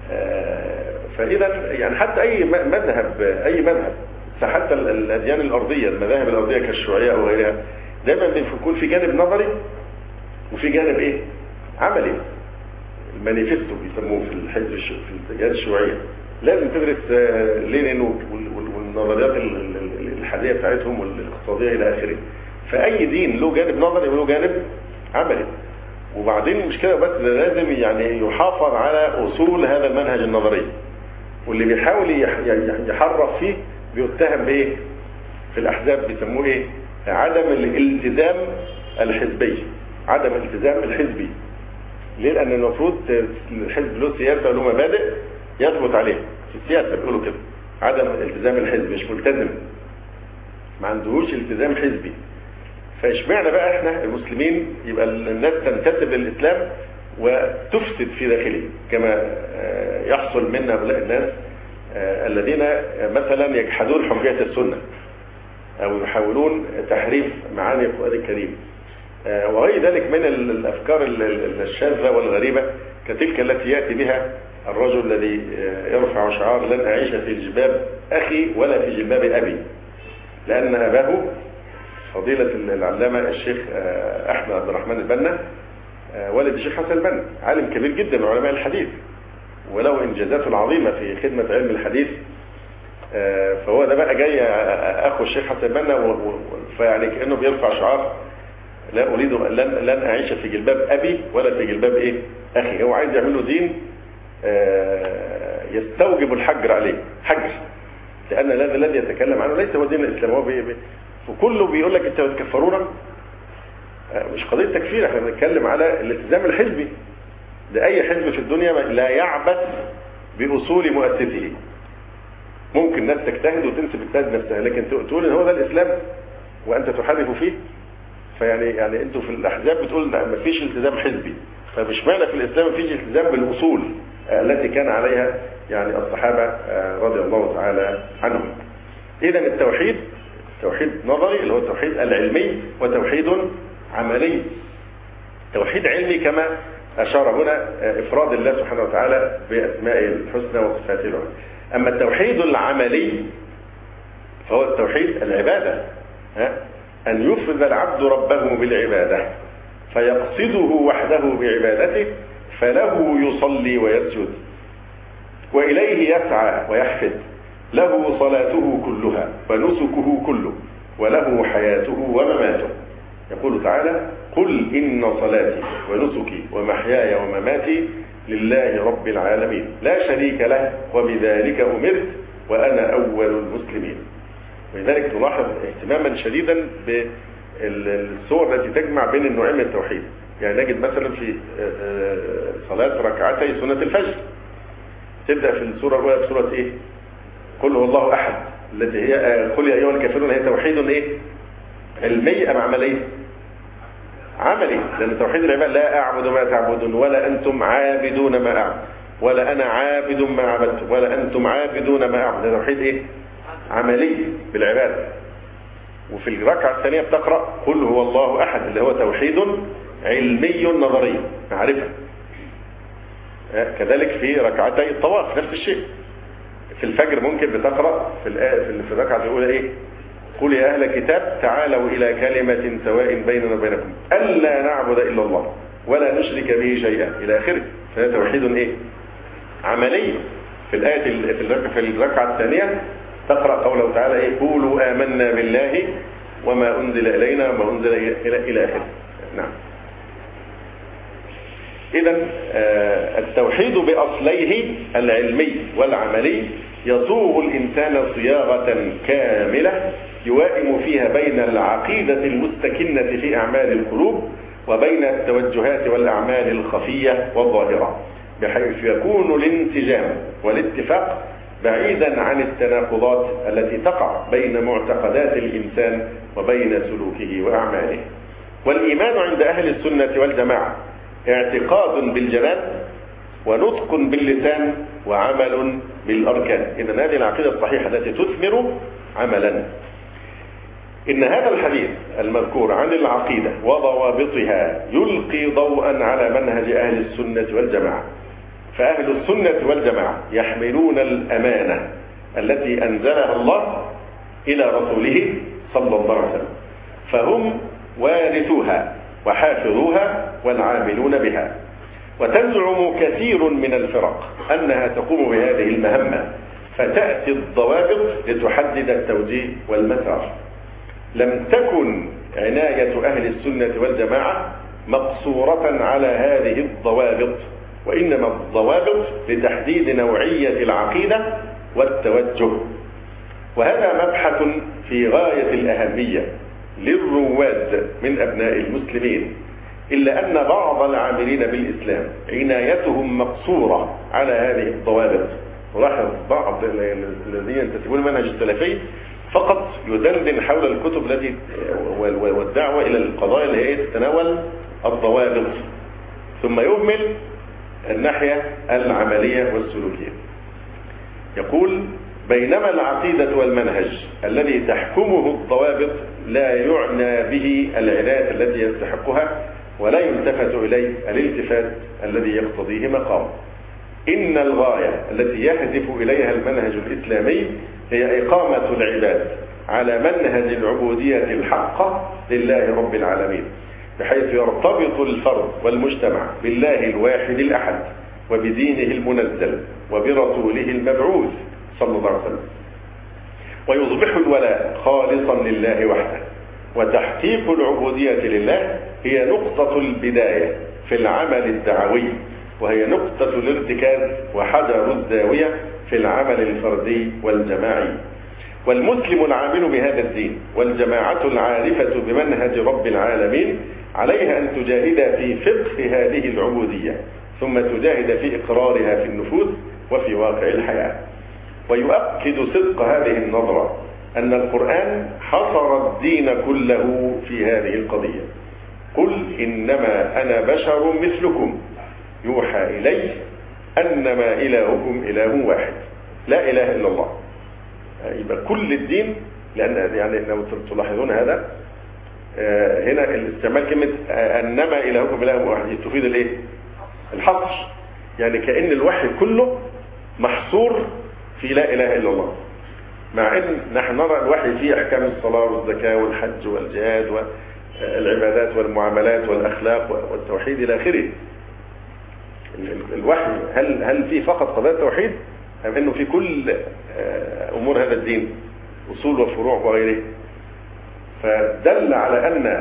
فإذا يعني حتى أي مذهب حتى الأديان الأرضية المذاهب الأرضية كالشيوعية أو غيرها دائما بيكون في جانب نظري وفي جانب إيه؟ عملي. المانيفستو بيسموه في الحزب في الجهات الشيوعية لازم تدرس لينين والنظريات الحادية بتاعتهم والاقتصادية إلى آخره. فأي دين له جانب نظري وله جانب عملي. وبعدين المشكلة بس لازم يعني يحافظ على أصول هذا المنهج النظري، واللي بيحاول يحرف فيه بيتهم بإيه؟ في الأحزاب بيسموه إيه؟ عدم الالتزام الحزبي، عدم الالتزام الحزبي. ليه؟ لأن المفروض الحزب له سياسة وله مبادئ يثبت عليها في السياسة، بيقولوا كده عدم الالتزام الحزبي، مش ملتزم، ما عندهوش التزام حزبي. فاشمعنا بقى احنا المسلمين يبقى الناس تنتسب للإسلام وتفسد في داخله كما يحصل من هؤلاء الناس الذين مثلا يجحدون حجية السنة أو يحاولون تحريف معاني القرآن الكريم وغير ذلك من الأفكار الشاذة والغريبة كتلك التي يأتي بها الرجل الذي يرفع شعار لن أعيش في جلباب أخي ولا في جلباب أبي، لأن أباه فضيلة العلامة الشيخ أحمد عبد الرحمن البنا والد الشيخ حسن البنا عالم كبير جدا من علماء الحديث وله إنجازاته العظيمة في خدمة علم الحديث. فهو ده بقى جاي أخو الشيخ حسن البنا فيعني كأنه بيرفع شعار لا أريد لن أعيش في جلباب أبي ولا في جلباب إيه أخي. هو عايز يعمل له دين يستوجب الحجر عليه، حجر، لأن هذا الذي يتكلم عنه ليس هو دين الإسلام. هو وكله بيقول لك أنت بتكفرونا. مش قضية تكفير، احنا بنتكلم على الالتزام الحزبي. ده أي حزب في الدنيا لا يعبث بأصول مؤسسه. ممكن ناس تجتهد وتنسب اجتهاد نفسها، لكن تقول ان هو ده الإسلام وأنت تحرف فيه. فيعني انتوا في الأحزاب بتقول ما فيش التزام حزبي، فمش معنى في الإسلام ما فيش التزام بالأصول التي كان عليها يعني الصحابة رضي الله تعالى عنهم. إذن التوحيد توحيد نظري اللي هو التوحيد العلمي، وتوحيد عملي. توحيد علمي كما أشار هنا إفراد الله سبحانه وتعالى بأسمائه الحسنى وصفاته العلى. أما التوحيد العملي فهو التوحيد العبادة، أن يفرد العبد ربه بالعبادة فيقصده وحده بعبادته، فله يصلي ويسجد وإليه يسعى ويحفد، له صلاته كلها ونسكه كله، وله حياته ومماته. يقول تعالى: قل إن صلاتي ونسكي ومحياي ومماتي لله رب العالمين لا شريك له وبذلك أمرت وأنا أول المسلمين. ولذلك نلاحظ اهتماما شديدا بالصور التي تجمع بين النوعين من التوحيد. يعني نجد مثلا في صلاة ركعتي سنة الفجر تبدأ في السورة الأولى بسورة إيه؟ قل هو الله أحد، التي هي قل يا أيها الكافرون، هي توحيد إيه؟ علمي أم عملي؟ عملي، لأن توحيد العباد لا أعبد ما تعبدون ولا أنتم عابدون ما أعبد ولا أنا عابد ما عبدتم ولا أنتم عابدون ما أعبد. ده توحيد إيه؟ عملي بالعبادة. وفي الركعة الثانية بتقرأ قل هو الله أحد، اللي هو توحيد علمي نظري معرفة. كذلك في ركعتي الطواف نفس الشيء. في الفجر ممكن بتقرأ في الركعة الأولى إيه؟ قل يا أهل الكتاب تعالوا إلى كلمة سواء بيننا وبينكم ألا نعبد إلا الله ولا نشرك به شيئا إلى آخره. فهذا توحيد إيه؟ عملي. في الآية في الركعة الثانية تقرأ قوله تعالى إيه؟ قولوا آمنا بالله وما أنزل إلينا وما أنزل إلى آخره. نعم. إذن التوحيد بأصليه العلمي والعملي يصوغ الإنسان صياغة كاملة يوائم فيها بين العقيدة المستكنة في أعمال القلوب وبين التوجهات والأعمال الخفية والظاهرة، بحيث يكون الانسجام والاتفاق بعيدا عن التناقضات التي تقع بين معتقدات الإنسان وبين سلوكه وأعماله. والإيمان عند أهل السنة والجماعة اعتقاد بالجنان ونطق باللسان وعمل بالأركان. إذن هذه العقيدة الصحيحة التي تثمر عملا. إن هذا الحديث المذكور عن العقيدة وضوابطها يلقي ضوءا على منهج أهل السنة والجماعة. فأهل السنة والجماعة يحملون الأمانة التي أنزلها الله إلى رسوله صلى الله عليه وسلم، فهم وارثوها وحافظوها والعاملون بها. وتزعم كثير من الفرق أنها تقوم بهذه المهمة، فتأتي الضوابط لتحدد التوجيه والمسار. لم تكن عناية أهل السنة والجماعة مقصورة على هذه الضوابط، وإنما الضوابط لتحديد نوعية العقيدة والتوجه. وهذا مبحث في غاية الأهمية للرواد من أبناء المسلمين، إلا أن بعض العاملين بالإسلام عنايتهم مقصورة على هذه الضوابط. ولاحظ بعض الذين ينتسبون المنهج السلفي فقط يدندن حول الكتب التي والدعوة إلى القضايا اللي هي تتناول الضوابط، ثم يهمل الناحية العملية والسلوكية. يقول: بينما العقيدة والمنهج الذي تحكمه الضوابط لا يعنى به العناية التي يستحقها ولا يلتفت إليه الالتفات الذي يقتضيه مقام. إن الغاية التي يهدف إليها المنهج الإسلامي هي إقامة العباد على منهج العبودية الحقة لله رب العالمين، بحيث يرتبط الفرد والمجتمع بالله الواحد الأحد وبدينه المنزل وبرسوله المبعوث صلى الله عليه وسلم، ويصبح الولاء خالصا لله وحده. وتحقيق العبودية لله هي نقطة البداية في العمل الدعوي، وهي نقطة الارتكاز وحجر الزاوية في العمل الفردي والجماعي. والمسلم العامل بهذا الدين والجماعة العارفة بمنهج رب العالمين عليها أن تجاهد في فقه هذه العبودية، ثم تجاهد في إقرارها في النفوس وفي واقع الحياة. ويؤكد صدق هذه النظرة أن القرآن حصر الدين كله في هذه القضية. قل إنما أنا بشر مثلكم يوحى إلي أنما إلهكم إله واحد لا إله إلا الله. يبقى كل الدين، لأن يعني لو تلاحظون هذا هنا الاستعمال كلمة أنما إلهكم إله واحد تفيد الإيه؟ الحصر، يعني كأن الوحي كله محصور في لا إله إلا الله، مع أن نحن نرى الوحي فيه أحكام الصلاة والزكاة والحج والجهاد والعبادات والمعاملات والأخلاق والتوحيد إلى آخره. الوحي هل فيه فقط قضايا التوحيد أم أنه في كل أمور هذا الدين أصول وفروع وغيره؟ فدل على أن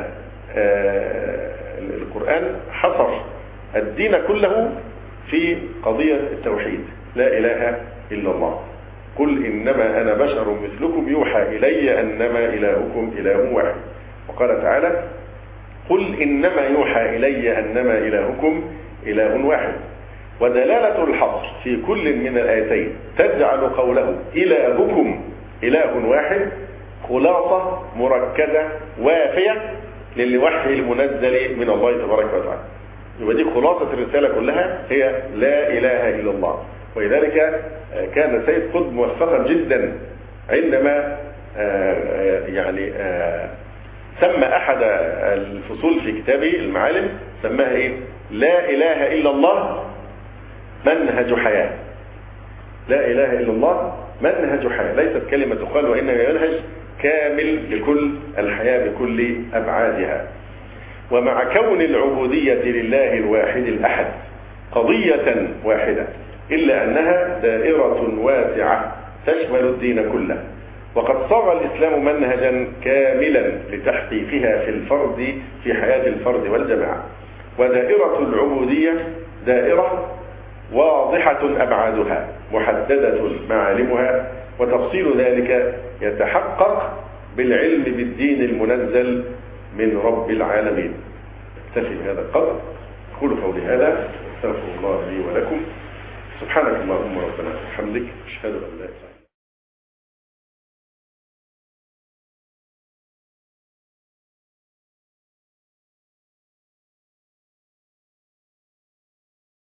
القرآن حصر الدين كله في قضية التوحيد لا إله إلا الله. قل إنما أنا بشر مثلكم يوحى إلي أنما إلهكم إله واحد. وقال تعالى قل إنما يوحى إلي أنما إلهكم إله واحد. ودلالة الحصر في كل من الآيتين تجعل قوله إلهكم إله واحد خلاصة مركزة وافية للوحي المنزل من الله تبارك وتعالى. يبقى دي خلاصة الرسالة كلها هي لا إله إلا الله. ولذلك كان سيد قطب موفقا جدا عندما يعني سمى أحد الفصول في كتابه المعالم، سماها إيه؟ لا إله إلا الله منهج حياة. لا إله إلا الله منهج حياة، ليست كلمة تقال وإنما منهج كامل لكل الحياة بكل أبعادها. ومع كون العبودية لله الواحد الأحد قضية واحدة، إلا أنها دائرة واسعة تشمل الدين كله، وقد صاغ الإسلام منهجا كاملا لتحقيقها في الفرد في حياة الفرد والجماعة. ودائرة العبودية دائرة واضحة أبعادها محددة معالمها، وتفصيل ذلك يتحقق بالعلم بالدين المنزل من رب العالمين. اكتفي بهذا القدر. أقول قولي هذا، استغفر الله لي ولكم. سبحانك اللهم ربنا وبحمدك، أشهد أن لا إله إلا أنت.